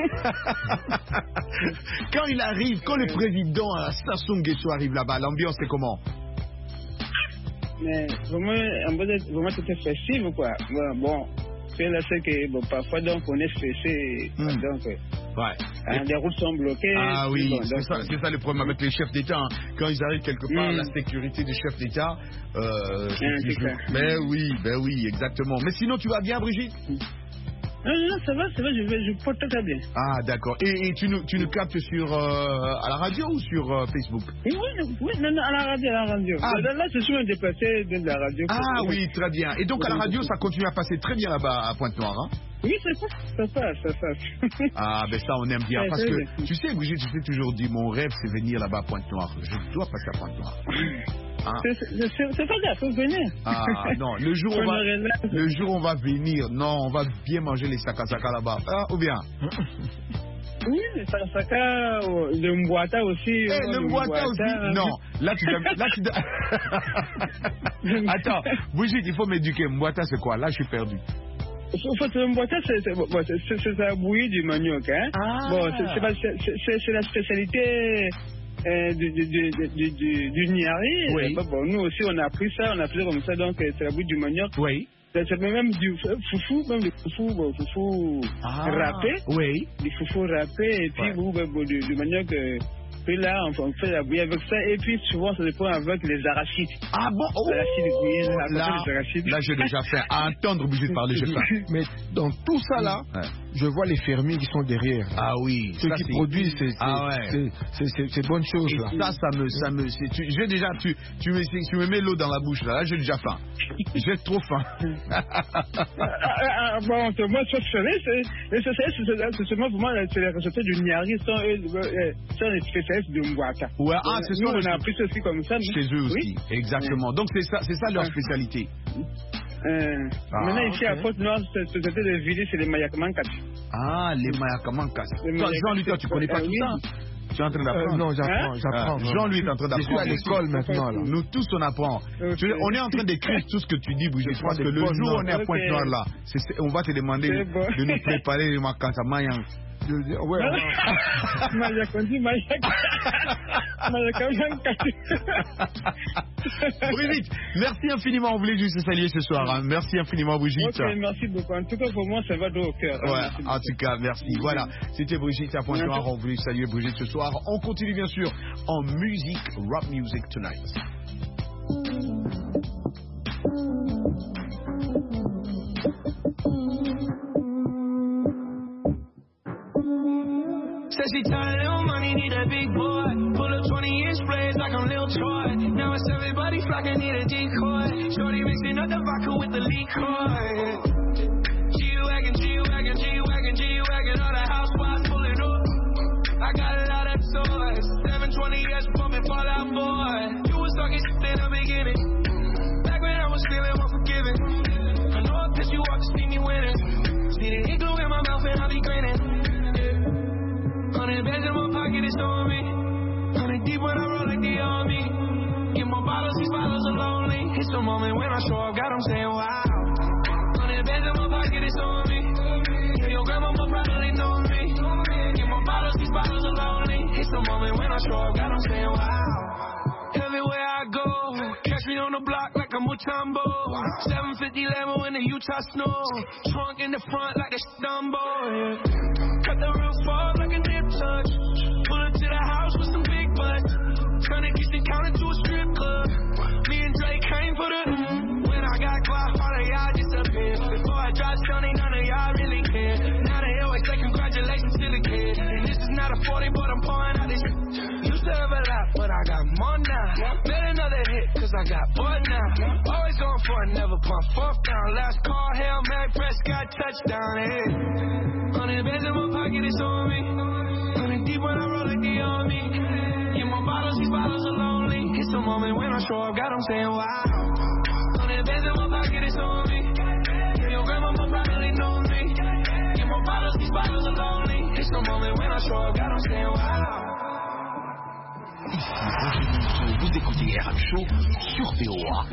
Quand il arrive, quand le président Sassou Nguesso arrive là-bas, l'ambiance c'est comment? Mais vraiment, c'était festif, quoi. Bon. Là, c'est que bon, parfois donc on est stressé, donc les routes sont bloquées. Ah oui, c'est ça le problème avec les chefs d'État. Hein. Quand ils arrivent quelque part, la sécurité des chefs d'État. Ben oui, exactement. Mais sinon, tu vas bien, Brigitte? Non, ça va, je porte très bien. Ah, d'accord. Et tu nous captes à la radio ou sur Facebook? Oui, non, à la radio. Ah. Là, je suis déplacé de la radio. Ah oui, très bien. Et donc, à la radio, ça continue à passer très bien là-bas à Pointe-Noire, hein? Oui, ça passe. Ah, ben ça, on aime bien. Parce que, tu sais, Brigitte, je t'ai toujours dit, mon rêve, c'est venir là-bas à Pointe-Noire. Je dois passer à Pointe-Noire. Hein? C'est pas grave, faut venir. Ah non, le jour où on va venir, non, on va bien manger les sakasaka là-bas. Ah, ou bien? Oui, le Saka, le Mbouata aussi. Le Mbouata aussi. Non, là tu Attends, Brigitte, il faut m'éduquer. Mbouata, c'est quoi? Là, je suis perdu. En fait, le Mbouata, c'est la bouillie du manioc. Hein? Ah. Bon, c'est la spécialité du Niari. Oui. Bon, nous aussi, on a appris ça, on a appris comme ça, donc c'est la bouillie du manioc. Oui. C'est même du foufou, râpé. Oui. Du foufou râpé, et puis du manioc. Puis là, on fait la bouillie avec ça, et puis souvent, ça dépend avec les arachides. Ah bon? Oh, les arachides. Là, j'ai déjà fait. À entendre Brigitte parler, je fais. Mais dans tout ça, là, je vois les fermiers qui sont derrière. Ah oui. Ceux qui produisent ces bonnes choses, là. Ça me... J'ai déjà... Tu me mets l'eau dans la bouche, là. Là, j'ai déjà faim. J'ai trop faim. Bon, moi, ce que je savais, c'est seulement vraiment les recettes du Niari, sont les spécialistes de Mbouata. Ouais, c'est ça. On a appris ceci comme ça. Chez eux aussi, exactement. Donc, c'est ça leur spécialité. Maintenant, ici à Côte-Nord, c'était de vider, c'est les Mayakamankas. Ah, les Mayakamankas. Jean-Luc, tu connais pas tout ça? Tu es en train d'apprendre? Non, j'apprends. Jean-Louis est en train d'apprendre. Je suis à l'école maintenant. Là. Nous tous, on apprend. On est en train d'écrire tout ce que tu dis, Brigitte. Je pense que le jour où on est à Pointe-Noire, là, on va te demander de nous préparer les Makansamayang. Ouais, Brigitte, merci infiniment. On voulait juste saluer ce soir. Hein. Merci infiniment, Brigitte. Okay, merci beaucoup. En tout cas, pour moi, ça va droit au cœur. Ouais, en tout cas, merci. Voilà, c'était Brigitte à Pointe-Noire. On voulait saluer Brigitte ce soir. On continue bien sûr en musique, rap music tonight. Said she tired, little money, need a big boy. Pull up 20-inch blades like I'm Lil Troy. Now it's everybody flocking, need a decoy. Shorty mixing up the vodka with the liquor. G-Wagon, G-Wagon, G-Wagon, G-Wagon. All the housewives pulling up. I got a lot of toys. 720S pumping Fallout Boy. You was talking shit in the beginning. Back when I was feeling unforgiving. I know I pissed you off to see me winning. See the igloo in my mouth and I be grinning. 100 bands in my pocket, it's on me. 100 deep when I roll like the army. Get more bottles, these bottles are lonely. It's the moment when I show up, God, I'm saying wow. 100 bands in my pocket, it's on me. Yeah, your grandma will probably know me. Get more bottles, these bottles are lonely. It's the moment when I show up, God, I'm saying wow. Everywhere I go, catch me on the block like a Mutombo. 750 Lambo in the Utah snow. Trunk in the front like a Dumbo. Yeah. Cut the roof off like a nip touch. Pull up to the house with some big butts. Turn the kitchen counter to a strip club. Me and Drake came for the when I got clout, all of y'all disappear. Before I drop Sony, none of y'all really care. Now they always say congratulations to the kid. And this is not a 40, but I'm pouring out this. Used to have a lot, but I got more now. Made another hit, cause I got bored now. Always going for it, never pump fourth down. Last call, Hail Mary, Prescott, touchdown. Hey. 100 bands in my pocket, it's on me. 100 deep when I roll like the army. Get more bottles, these bottles are lonely. It's the moment when I show up, God, I'm saying wow. 100 bands in my pocket, it's on me. Yeah, your grandma will probably know me. Get more bottles, these bottles are lonely. It's the moment when I show up, God, I'm saying wow. Ici, vous écoutez RM Show sur VOA.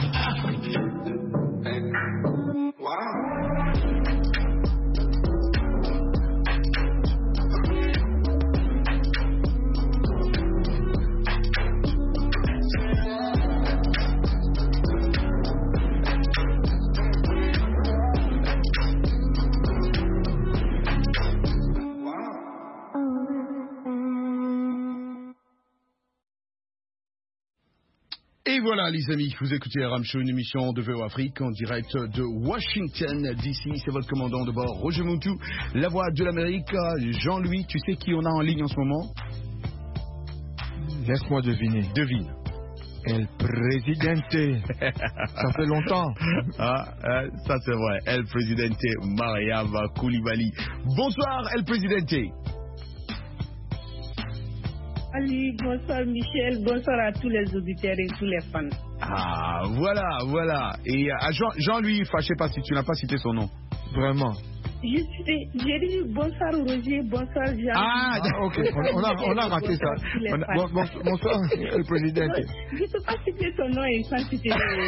Et voilà les amis, vous écoutez RM Show, une émission de VO Afrique en direct de Washington DC. C'est votre commandant de bord, Roger Montou, la voix de l'Amérique. Jean-Louis, tu sais qui on a en ligne en ce moment? Laisse-moi deviner. Devine. El Presidente. Ça fait longtemps. Ça c'est vrai. El Presidente Mariam Koulibaly. Bonsoir El Presidente. Ali, bonsoir Michel, bonsoir à tous les auditeurs et tous les fans. Ah, voilà. Et à Jean-Louis, je ne sais pas si tu n'as pas cité son nom. Vraiment. J'ai dit bonsoir Roger, bonsoir Jean. Ah, ok, on a raté ça. Bonsoir, le président. Je ne peux pas citer son nom et sans citer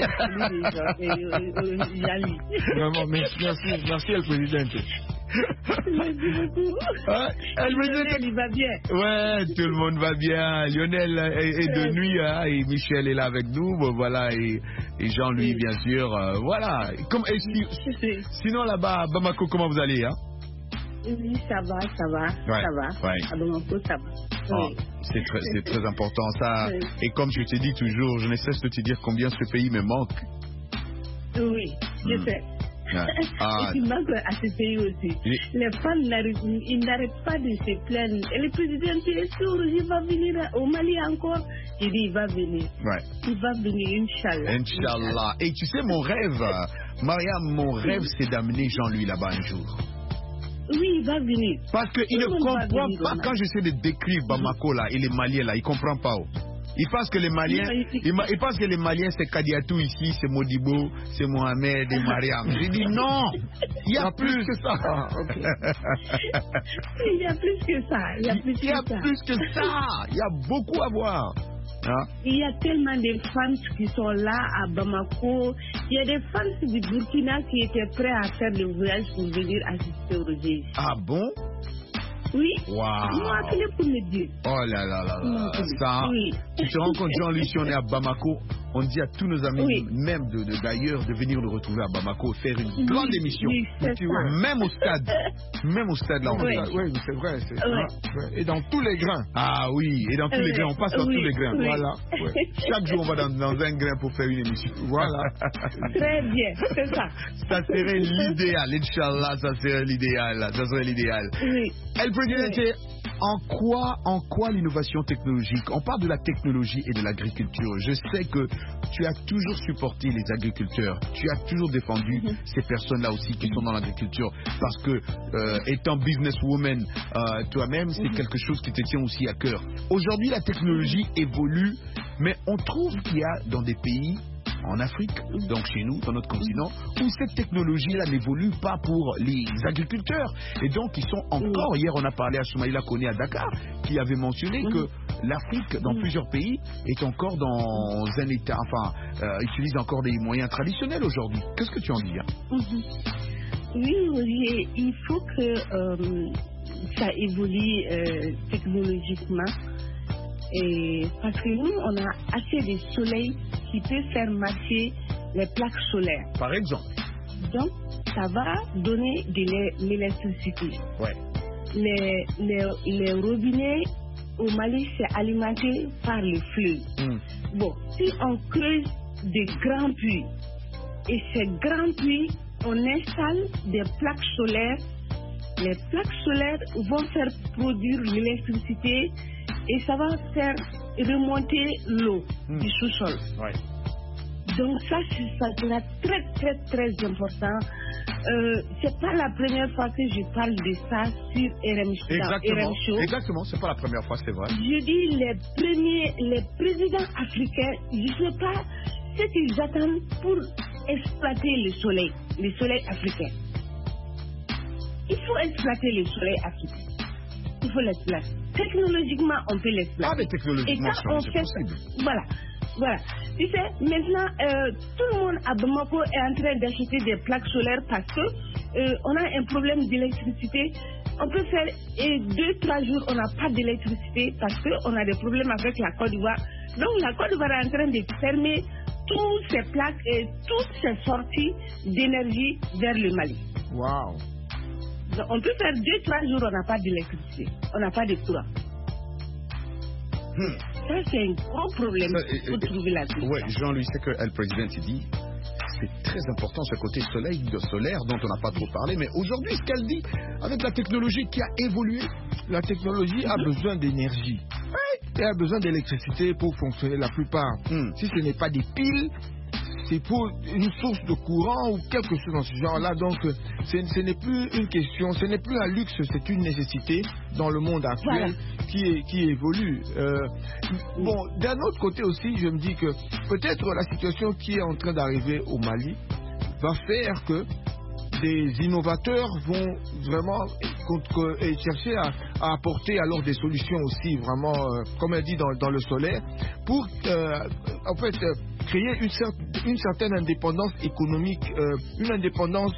Jean-Louis. Vraiment, merci, le président. Merci beaucoup. Lionel, il va bien. Ouais, tout le monde va bien. Lionel est de nuit, hein, et Michel est là avec nous. Bon, voilà, et Jean-Louis, bien sûr. Voilà. Sinon, là-bas, à Bamako, comment vous allez, hein? Oui, ça va. Ouais, Ça va. Ouais. À Bamako, ça va. Oh, c'est très important, ça. Oui. Et comme je te dis toujours, je ne cesse de te dire combien ce pays me manque. Oui, je sais. Ah. Et qui manque à ce pays aussi. Les femmes n'arrêtent pas de se plaindre. Et le président est sûr, il va venir au Mali encore. Il dit, il va venir. Ouais. Il va venir, Inch'Allah. Inch'Allah. Et tu sais, mon rêve, Mariam, mon rêve, c'est d'amener Jean-Louis là-bas un jour. Oui, il va venir. Parce qu'il ne comprend pas quand j'essaie de décrire Bamako là, et les Maliens là, il ne comprend pas. Il pense que les Maliens, c'est Kadiatou ici, c'est Modibo, c'est Mohamed et Mariam. J'ai dit non, il y a plus que ça. Il y a plus que ça. Il y a plus que ça. Il y a beaucoup à voir. Hein? Il y a tellement de fans qui sont là à Bamako. Il y a des fans du Burkina qui étaient prêts à faire le voyage pour venir assister au rejet. Ah bon? Oui. Wow. Ils m'ont appelé pour me dire. Oh là là là là. Ça, oui. Tu te rends compte, Jean-Louis, si on est à Bamako, on dit à tous nos amis, oui, même d'ailleurs, de venir nous retrouver à Bamako, faire une grande émission. Oui, même au stade. Même au stade, là, on oui, c'est vrai. Et dans tous les grains. Ah oui, et dans tous les grains, on passe dans tous les grains. Oui. Voilà. Chaque jour, on va dans un grain pour faire une émission. Voilà. Très bien, c'est ça. Ça serait l'idéal, Inch'Allah, ça serait l'idéal. Oui. El Presidente, en quoi l'innovation technologique? On parle de la technologie et de l'agriculture. Je sais que tu as toujours supporté les agriculteurs. Tu as toujours défendu ces personnes-là aussi qui sont dans l'agriculture. Parce que, étant businesswoman toi-même, c'est quelque chose qui te tient aussi à cœur. Aujourd'hui, la technologie évolue, mais on trouve qu'il y a dans des pays, en Afrique, donc chez nous, dans notre continent, où cette technologie-là n'évolue pas pour les agriculteurs. Et donc, ils sont encore, hier on a parlé à Soumaïla Koné à Dakar, qui avait mentionné que l'Afrique, dans plusieurs pays, est encore dans un état, utilise encore des moyens traditionnels aujourd'hui. Qu'est-ce que tu en dis? Oui, Olivier, il faut que ça évolue technologiquement. Et parce que nous, on a assez de soleil qui peut faire marcher les plaques solaires. Par exemple. Donc, ça va donner de l'électricité. Ouais. Les robinets au Mali, c'est alimenté par le fleuve. Bon, si on creuse des grands puits, et ces grands puits, on installe des plaques solaires. Les plaques solaires vont faire produire l'électricité et ça va faire remonter l'eau du sous-sol. Ouais. Donc ça sera très très très important. C'est pas la première fois que je parle de ça sur RM Show. Exactement, c'est pas la première fois, c'est vrai. Je dis les présidents africains, je sais pas ce qu'ils attendent pour exploiter le soleil africain. Il faut exploiter le soleil africain. Il faut l'exploiter. Technologiquement, on peut l'exploiter. Ah, mais technologiquement, c'est possible. Voilà. Tu sais, maintenant, tout le monde à Bamako est en train d'acheter des plaques solaires parce que on a un problème d'électricité. On peut faire 2-3 jours, on n'a pas d'électricité parce qu'on a des problèmes avec la Côte d'Ivoire. Donc, la Côte d'Ivoire est en train de fermer toutes ces plaques et toutes ces sorties d'énergie vers le Mali. Wow. Donc, on peut faire 2-3 jours, on n'a pas d'électricité, on n'a pas de courant. Ça, c'est un gros problème pour trouver la solution. Oui, Jean-Louis, c'est que le président dit, c'est très important ce côté solaire dont on n'a pas trop parlé. Mais aujourd'hui, ce qu'elle dit, avec la technologie qui a évolué, la technologie a besoin d'énergie. Elle a besoin d'électricité pour fonctionner la plupart. Si ce n'est pas des piles, c'est pour une source de courant ou quelque chose dans ce genre-là. Donc, ce n'est plus une question, ce n'est plus un luxe, c'est une nécessité dans le monde actuel qui évolue. Bon, d'un autre côté aussi, je me dis que peut-être la situation qui est en train d'arriver au Mali va faire que des innovateurs vont vraiment chercher à apporter alors des solutions aussi, vraiment, comme elle dit, dans le solaire, pour en fait créer une certaine indépendance économique, une indépendance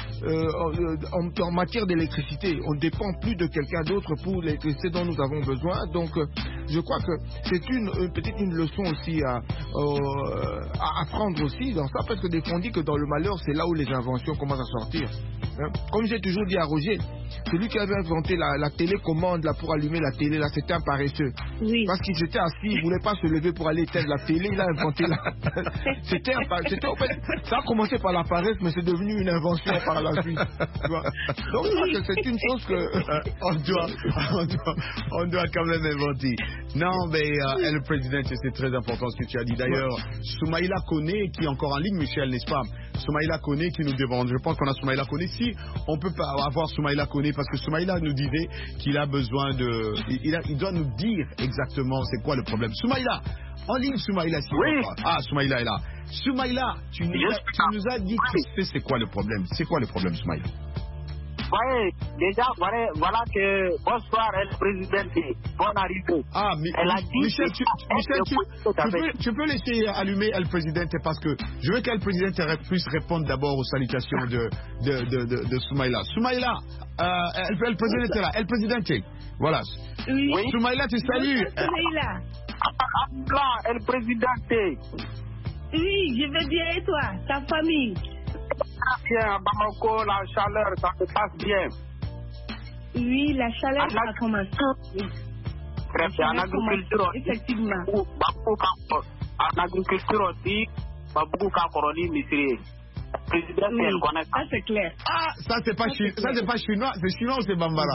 en matière d'électricité. On ne dépend plus de quelqu'un d'autre pour l'électricité dont nous avons besoin. Donc, je crois que c'est peut-être une leçon aussi à prendre aussi dans ça, parce que des fois on dit que dans le malheur, c'est là où les inventions commencent à sortir. Hein? Comme j'ai toujours dit à Roger, celui qui avait inventé la télécommande là, pour allumer la télé, là, c'était un paresseux. Oui. Parce qu'il s'était assis, il ne voulait pas se lever pour aller éteindre la télé, il a inventé c'était en fait, ça a commencé par la paresse, mais c'est devenu une invention par la suite. Donc je crois que c'est une chose que on doit quand même inventer. Non, mais le président, c'est très important ce que tu as dit. D'ailleurs, Soumaïla Koné, qui est encore en ligne, Michel, n'est-ce pas? Soumaïla Koné qui nous demande, je pense qu'on a Soumaïla Koné. Si on peut pas avoir Soumaïla Koné, parce que Soumaïla nous disait qu'il a besoin de... Il doit nous dire exactement c'est quoi le problème. Soumaïla, en ligne Soumaïla, si oui. Ah, Soumaïla est là. Soumaïla, tu nous as dit que c'est quoi le problème? C'est quoi le problème, Soumaïla? Oui, déjà, voilà que bonsoir, le président, bonne arrivée. Ah, elle a dit Michel, tu peux laisser allumer le président parce que je veux que le président puisse répondre d'abord aux salutations de Soumaïla. Soumaïla, le président est là. Le président, voilà. Oui. Soumaïla, tu salues. Soumaïla. Le président. Oui, je vais bien et toi, ta famille? Bien, à Bamako, la chaleur, ça se passe bien. Oui, la chaleur a commencé. Très bien, en agriculture aussi. Effectivement. En agriculture aussi, beaucoup de colonies misérées. Président, elle connaît ça. C'est clair. Ah, ça c'est pas chinois, c'est chinois ou c'est Bambara?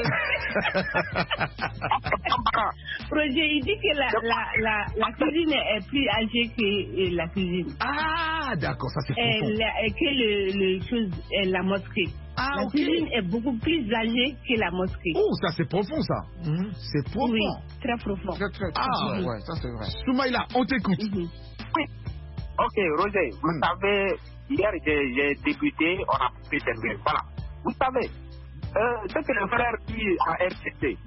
Roger, il dit que la cuisine est plus âgée que la cuisine. Ah, d'accord, ça c'est profond. Que la mosquée. Ah, la cuisine est beaucoup plus âgée que la mosquée. Oh, ça c'est profond ça. C'est profond. Oui, très profond. Très, ouais, ça c'est vrai. Soumaïla, on t'écoute. Oui. Ok, Roger, vous savez, hier j'ai débuté, on a pu terminer. Voilà. Vous savez, ce que le frère dit à RTC,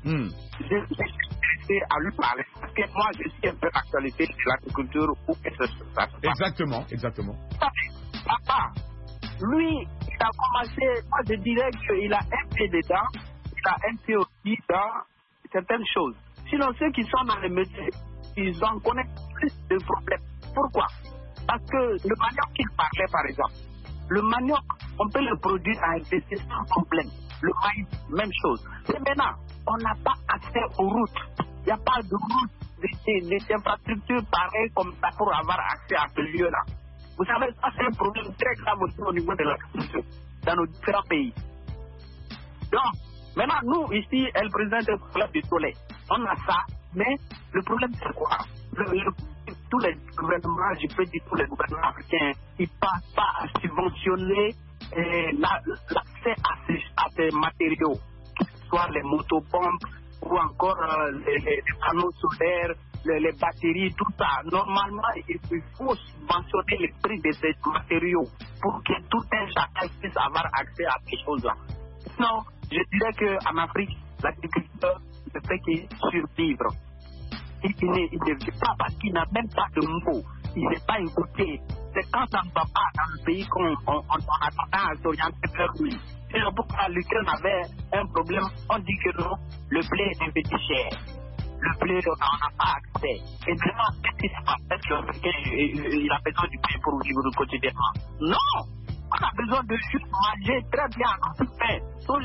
j'ai à lui parler. Parce que moi, je suis un peu l'actualité de l'agriculture où est-ce que ça se passe. Exactement. Papa, lui, il a commencé, moi je dirais qu'il a un pied dedans, il a un pied aussi dans certaines choses. Sinon, ceux qui sont dans les métiers, ils en connaissent plus de problèmes. Pourquoi? Parce que le manioc qu'il parlait, par exemple, le manioc, on peut le produire à un PC sans problème. Le maïs, même chose. Mais maintenant, on n'a pas accès aux routes. Il n'y a pas de routes, des infrastructures pareilles comme ça pour avoir accès à ce lieu-là. Vous savez, ça c'est un problème très grave aussi au niveau de l'agriculture dans nos différents pays. Donc, maintenant, nous, ici, le président du Club du Soleil, on a ça, mais le problème c'est quoi? Tous les gouvernements, je peux dire tous les gouvernements africains, ils ne passent pas à subventionner l'accès à ces matériaux, que ce soit les motopompes ou encore les panneaux solaires, les batteries, tout ça. Normalement, il faut subventionner le prix de ces matériaux pour que tout un chacun puisse avoir accès à ces choses-là. Sinon, je dirais qu'en Afrique, l'agriculteur ne fait que survivre. Il ne vit pas parce qu'il n'a même pas de mots. Il n'est pas écouté. C'est quand ça ne va pas dans le pays qu'on a tendance à s'orienter vers lui. C'est pourquoi l'Ukraine avait un problème. On dit que non, le blé est un petit cher. Le blé, on n'a pas accès. Et vraiment, qu'est-ce qui se passe? Est-ce que l'Africain, a besoin du blé pour vivre quotidiennement? Non! On a besoin de juste manger très bien, tout fait.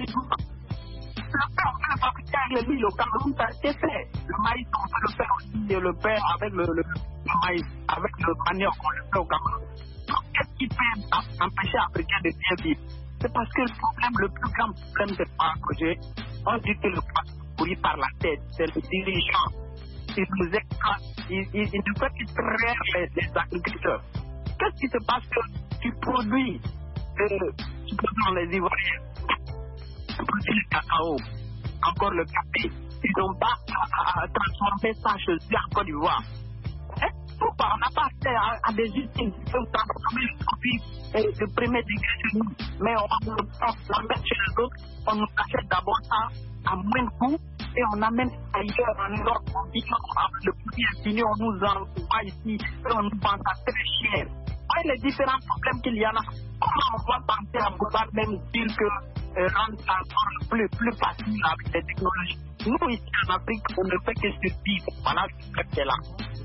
Le Africain, il est mis au Cameroun, ça a été fait. Le maïs, on peut le faire aussi, le pain avec le maïs, avec le manioc, on le fait au Cameroun. Donc, qu'est-ce qui peut empêcher l'Africain de bien vivre? C'est parce que le plus grand problème, c'est pas un projet. On dit que le poids pourri par la tête, c'est le dirigeant. Il nous écrase, il nous fait extraire les agriculteurs. Qu'est-ce qui se passe que tu produis dans les Ivoiriens? Le cacao, encore le café, ils n'ont pas à transformer ça chez eux en Côte d'Ivoire. Pourquoi on n'a pas fait à des usines de premier degré chez nous, mais on la met chez les autres, on nous achète d'abord ça à moins de coût et on amène ailleurs en Europe, on dit le prix est fini, on nous envoie ici et on nous vend ça très cher. Avec les différents problèmes qu'il y a là, comment on va penser à pouvoir même dire que rendre ça plus facile avec les technologies? Nous ici en Afrique, on ne fait que survivre. Voilà ce qui est là.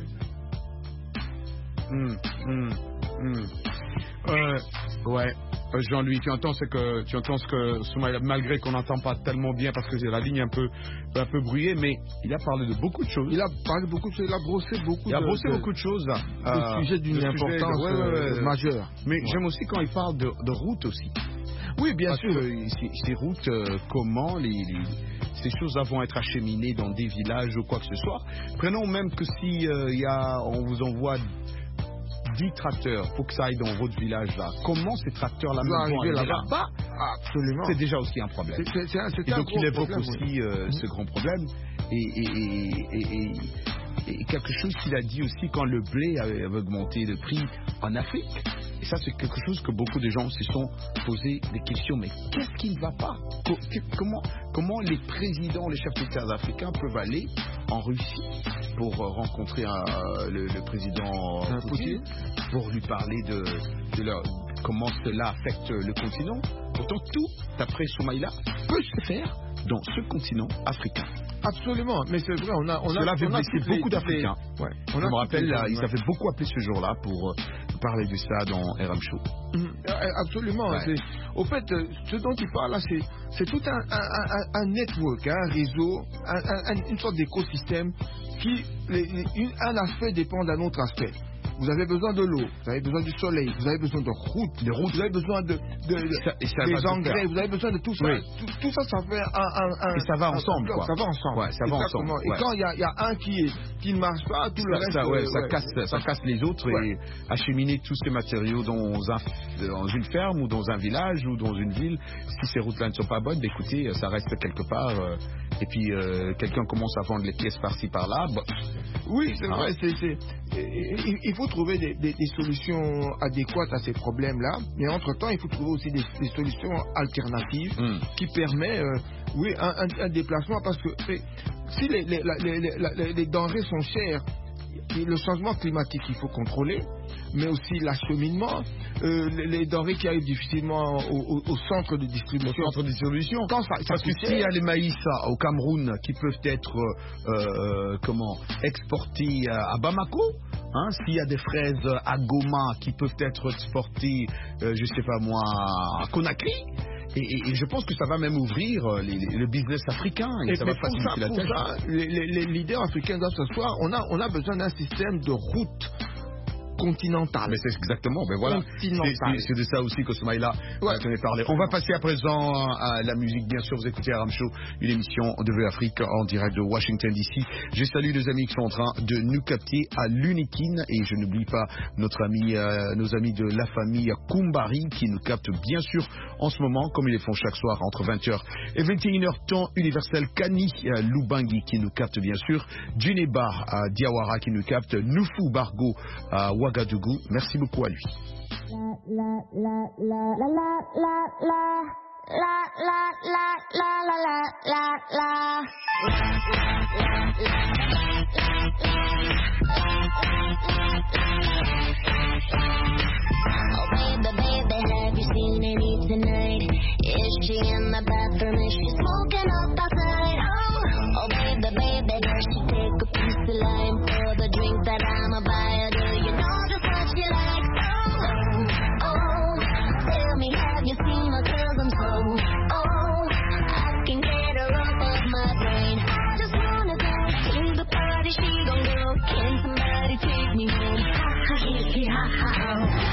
Ouais. Jean-Louis, tu entends ce que Soumaïla, malgré qu'on n'entend pas tellement bien parce que la ligne est un peu brouillée, mais il a parlé de beaucoup de choses. Il a parlé de beaucoup de choses, il a brossé beaucoup de choses. Des sujets d'une importance majeure. Mais j'aime aussi quand il parle de routes aussi. Oui, bien sûr. Ces routes, comment ces choses-là vont être acheminées dans des villages ou quoi que ce soit. Prenons même que si on vous envoie 10 tracteurs pour que ça aille dans votre village là. Comment ces tracteurs-là vont arriver là-bas? Absolument. C'est déjà aussi un problème. Et donc il évoque aussi ce grand problème. Et quelque chose qu'il a dit aussi quand le blé avait augmenté de prix en Afrique. Et ça, c'est quelque chose que beaucoup de gens se sont posé des questions. Mais qu'est-ce qui ne va pas? Comment les présidents, les chefs d'État africains peuvent aller en Russie pour rencontrer le président Poutine pour lui parler de comment cela affecte le continent? Pourtant, tout, d'après Soumaïla, peut se faire dans ce continent africain. Absolument, mais c'est vrai, on a blessé beaucoup d'Africains. Ouais. Je me rappelle, ils avaient beaucoup appelé ce jour-là pour parler de ça dans RM Show. Absolument. Ouais. Au fait, ce dont il parle là, c'est tout un network, un réseau, une sorte d'écosystème qui, un aspect dépend d'un autre aspect. Vous avez besoin de l'eau, vous avez besoin du soleil, vous avez besoin de routes, vous avez besoin des engrais, vous avez besoin de tout ça. Oui. Tout ça, ça fait un... Et ça va ensemble, quoi. Ça va ensemble. Ouais, ça va ensemble. Et quand il y a un qui ne marche pas, tout le reste... Ça casse les autres et acheminer tous ces matériaux dans une ferme ou dans un village ou dans une ville, si ces routes-là ne sont pas bonnes, écoutez, ça reste quelque part. Et puis, quelqu'un commence à vendre les pièces par-ci, par-là. Oui, c'est vrai. Il faut trouver des solutions adéquates à ces problèmes-là, mais entre-temps, il faut trouver aussi des solutions alternatives qui permettent un déplacement, parce que si les denrées sont chères, le changement climatique, il faut contrôler, mais aussi l'acheminement, les denrées qui arrivent difficilement au centre de distribution. Quand parce que s'il y a les maïs au Cameroun qui peuvent être exportés à Bamako, s'il y a des fraises à Goma qui peuvent être exportées, je sais pas moi, à Conakry. Et je pense que ça va même ouvrir le business africain et ça va faciliter la tâche. Pour ça, les leaders africains doivent s'asseoir. On a besoin d'un système de route continentale. Mais c'est exactement, mais voilà. C'est de ça aussi que Soumaïla tenait parler. On va passer à présent à la musique. Bien sûr, vous écoutez RM Show, une émission de Vue Afrique en direct de Washington DC. Je salue les amis qui sont en train de nous capter à l'Unikin et je n'oublie pas nos amis de la famille Kumbari qui nous captent bien sûr en ce moment, comme ils le font chaque soir entre 20h et 21h, temps universel. Kani Lubangi qui nous capte bien sûr, Djineba Diawara qui nous capte, Nufu Bargo Ouagadougou. Merci beaucoup à lui. Have you seen any tonight? Is she in the bathroom? Is she smoking up outside? Oh, baby, does she take a piece of lime for the drink that I'ma buy her? Do you know just what she likes? Oh, tell me, have you seen my cousin so? Oh, I can get her off of my brain. I just wanna go to the party, she gon' go. Can somebody take me home? Ha, ha, ha.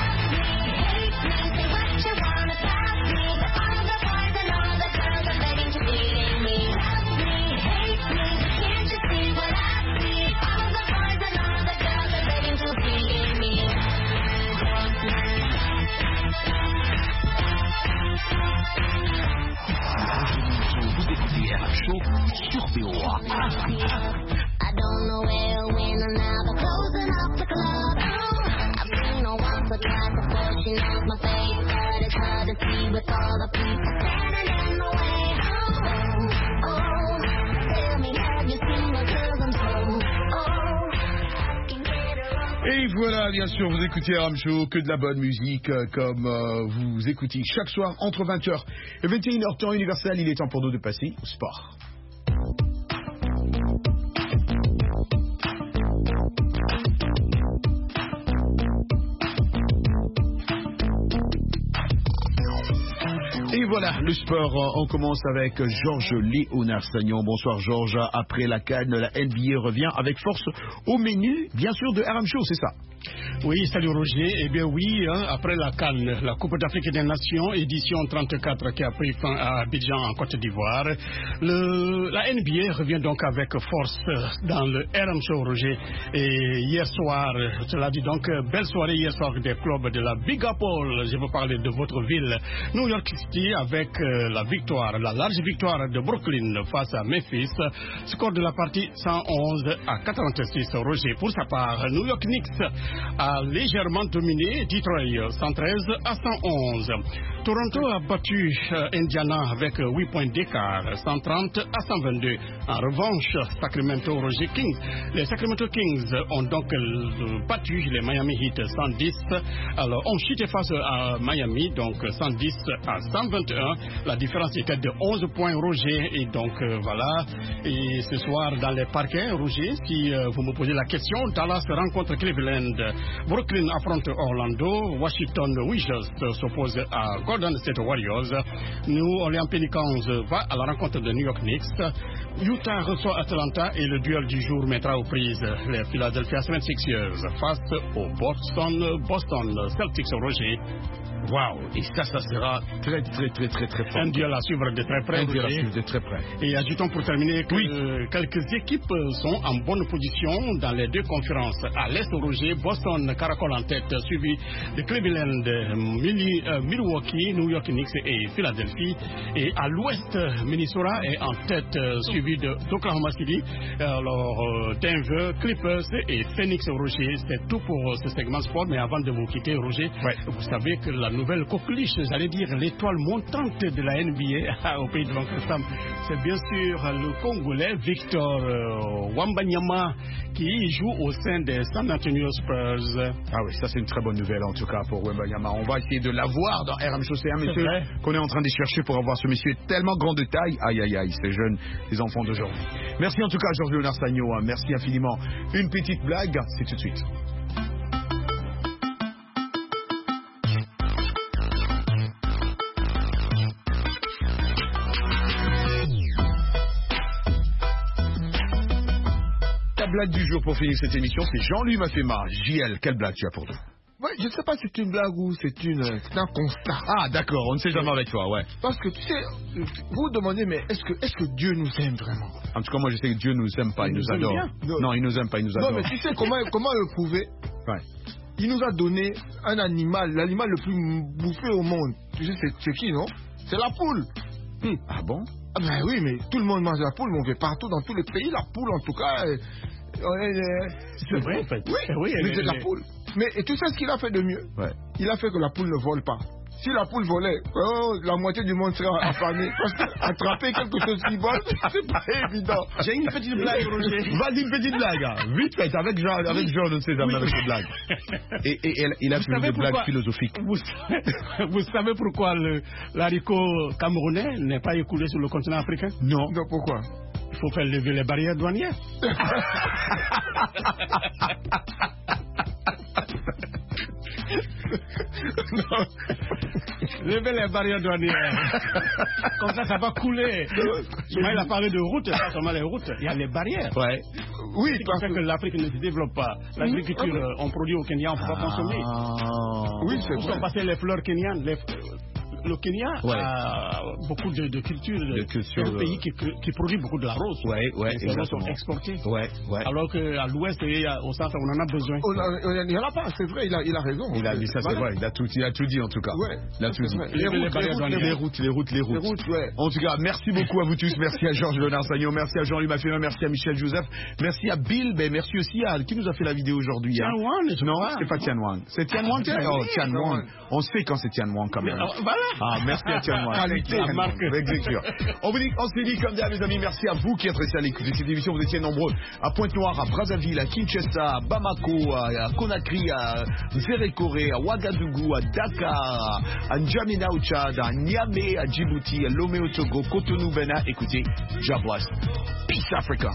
Sur VOA. I don't know where, when, or now, but closing up the club. she knows my face, but it's hard to see with all the people standing in the way. Oh, oh, tell me, have you seen my cousin Joe? Oh, I can get her off. Et voilà, bien sûr, vous écoutez RM Show, que de la bonne musique, comme vous écoutez chaque soir entre 20h et 21h temps universel. Il est temps pour nous de passer au sport. Et voilà, le sport, on commence avec Georges Léonard Sagnon. Bonsoir Georges, après la CAN, la NBA revient avec force au menu, bien sûr, de RM Show, c'est ça? Oui, salut Roger. Eh bien oui, après la CAN, la Coupe d'Afrique des Nations, édition 34 qui a pris fin à Abidjan en Côte d'Ivoire, la NBA revient donc avec force dans le RM Show, Roger. Et hier soir, cela dit donc, belle soirée hier soir des clubs de la Big Apple. Je veux parler de votre ville, New York City, avec la victoire, la large victoire de Brooklyn face à Memphis. Score de la partie 111-86. Roger, pour sa part, New York Knicks a légèrement dominé Detroit 113-111. Toronto a battu Indiana avec 8 points d'écart, 130-122. En revanche, Sacramento Roger Kings, les Sacramento Kings ont donc battu les Miami Heat 110. Alors, ont chuté face à Miami, donc 110-121. La différence était de 11 points, Roger. Et donc, voilà. Et ce soir, dans les parquets, Roger, si vous me posez la question, Dallas rencontre Cleveland. Brooklyn affronte Orlando. Washington Wizards s'oppose à Golden State Warriors. New Orleans Pelicans va à la rencontre de New York Knicks. Utah reçoit Atlanta et le duel du jour mettra aux prises les Philadelphia 76ers face au Boston Celtics, Roger. Waouh, et ça sera très fort. Un duel à suivre de très près. Un duel à suivre de très près. Et ajoutons pour terminer que quelques équipes sont en bonne position dans les deux conférences. À l'Est, Roger, Boston caracole en tête, suivi de Cleveland, Milwaukee, New York Knicks et Philadelphie. Et à l'Ouest, Minnesota est en tête, suivi d'Oklahoma City, alors Denver, Clippers et Phoenix, Roger. C'est tout pour ce segment sport. Mais avant de vous quitter, Roger, vous savez que la nouvelle coqueluche, j'allais dire l'étoile montante de la NBA au pays de l'Oncle Sam, c'est bien sûr le Congolais Victor Wembanyama qui joue au sein des San Antonio Spurs. Ah oui, ça c'est une très bonne nouvelle en tout cas pour Wembanyama. On va essayer de l'avoir dans RM Show. C'est un monsieur qu'on est en train de chercher pour avoir ce monsieur tellement grand de taille. Aïe aïe aïe, c'est jeune, les enfants d'aujourd'hui. Merci en tout cas Georges Léonard Sagnon, merci infiniment. Une petite blague, c'est tout de suite. Blague du jour pour finir cette émission, c'est Jean-Louis Mafema. JL, quelle blague tu as pour nous? Ouais, je ne sais pas si c'est une blague ou c'est un constat. Ah d'accord, on ne sait jamais avec toi, ouais. Parce que tu sais, vous vous demandez, mais est-ce que Dieu nous aime vraiment? En tout cas, moi je sais que Dieu nous aime pas, il nous adore. Non, il nous aime pas, il nous adore. Non, mais tu sais comment le prouver? Ouais. Il nous a donné un animal, l'animal le plus bouffé au monde. Tu sais, c'est qui, non? C'est la poule. Ah bon? Ah ben oui, mais tout le monde mange la poule, mais on fait partout dans tous les pays, la poule en tout cas. C'est vrai, en fait. Oui, mais c'est la poule. Mais et tu sais ce qu'il a fait de mieux? Il a fait que la poule ne vole pas. Si la poule volait, la moitié du monde serait affamé. Parce qu'attraper quelque chose qui vole, c'est pas évident. J'ai une petite blague, Roger. Vas-y, une petite blague. Vite fait, avec Jean, on sait jamais avec cette blague. Et il a fait des blagues philosophiques. Vous savez pourquoi l'haricot camerounais n'est pas écoulé sur le continent africain? Non. Non, pourquoi? Il faut faire lever les barrières douanières. Non. Levez les barrières douanières. Comme ça va couler. Souvent, il a parlé de routes, pas seulement les routes. Il y a les barrières. Ouais. Oui, parce que l'Afrique ne se développe pas. L'agriculture, on produit au Kenya, on ne peut pas consommer. Oui, c'est vrai. Où sont passées les fleurs kenyanes, le Kenya a beaucoup de cultures. C'est un pays qui produit beaucoup de la rose. Les roses sont exportées. Alors qu'à l'ouest et au centre, on en a besoin. Il n'y en a pas, c'est vrai, il a raison. Il a dit ça, c'est vrai. Il a tout dit en tout cas. Il a tout dit. Les routes. En tout cas, merci beaucoup à vous tous. Merci à Georges Léonard-Sagnon, merci à Jean-Louis Maffémin, merci à Michel Joseph, merci à Bill, merci aussi à qui nous a fait la vidéo aujourd'hui. Tian Wang. Non, c'est pas Tian Wang. C'est Tian Wang. Tian Wang. On sait quand c'est Tian Wang quand même. Merci à Tian Wang. On se dit comme d'hab, les amis. Merci à vous qui êtes restés à l'écoute de cette émission. Vous étiez nombreux à Pointe-Noire, à Brazzaville, à Kinshasa, à Bamako, à Conakry, à Zérékoré, à Ouagadougou, à Dakar, à N'Djamena au Tchad, à Niamey, à Djibouti, à Lomé au Togo, Cotonou, Bénin. Écoutez, God bless. Peace Africa.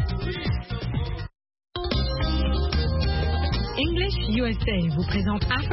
English USA vous présente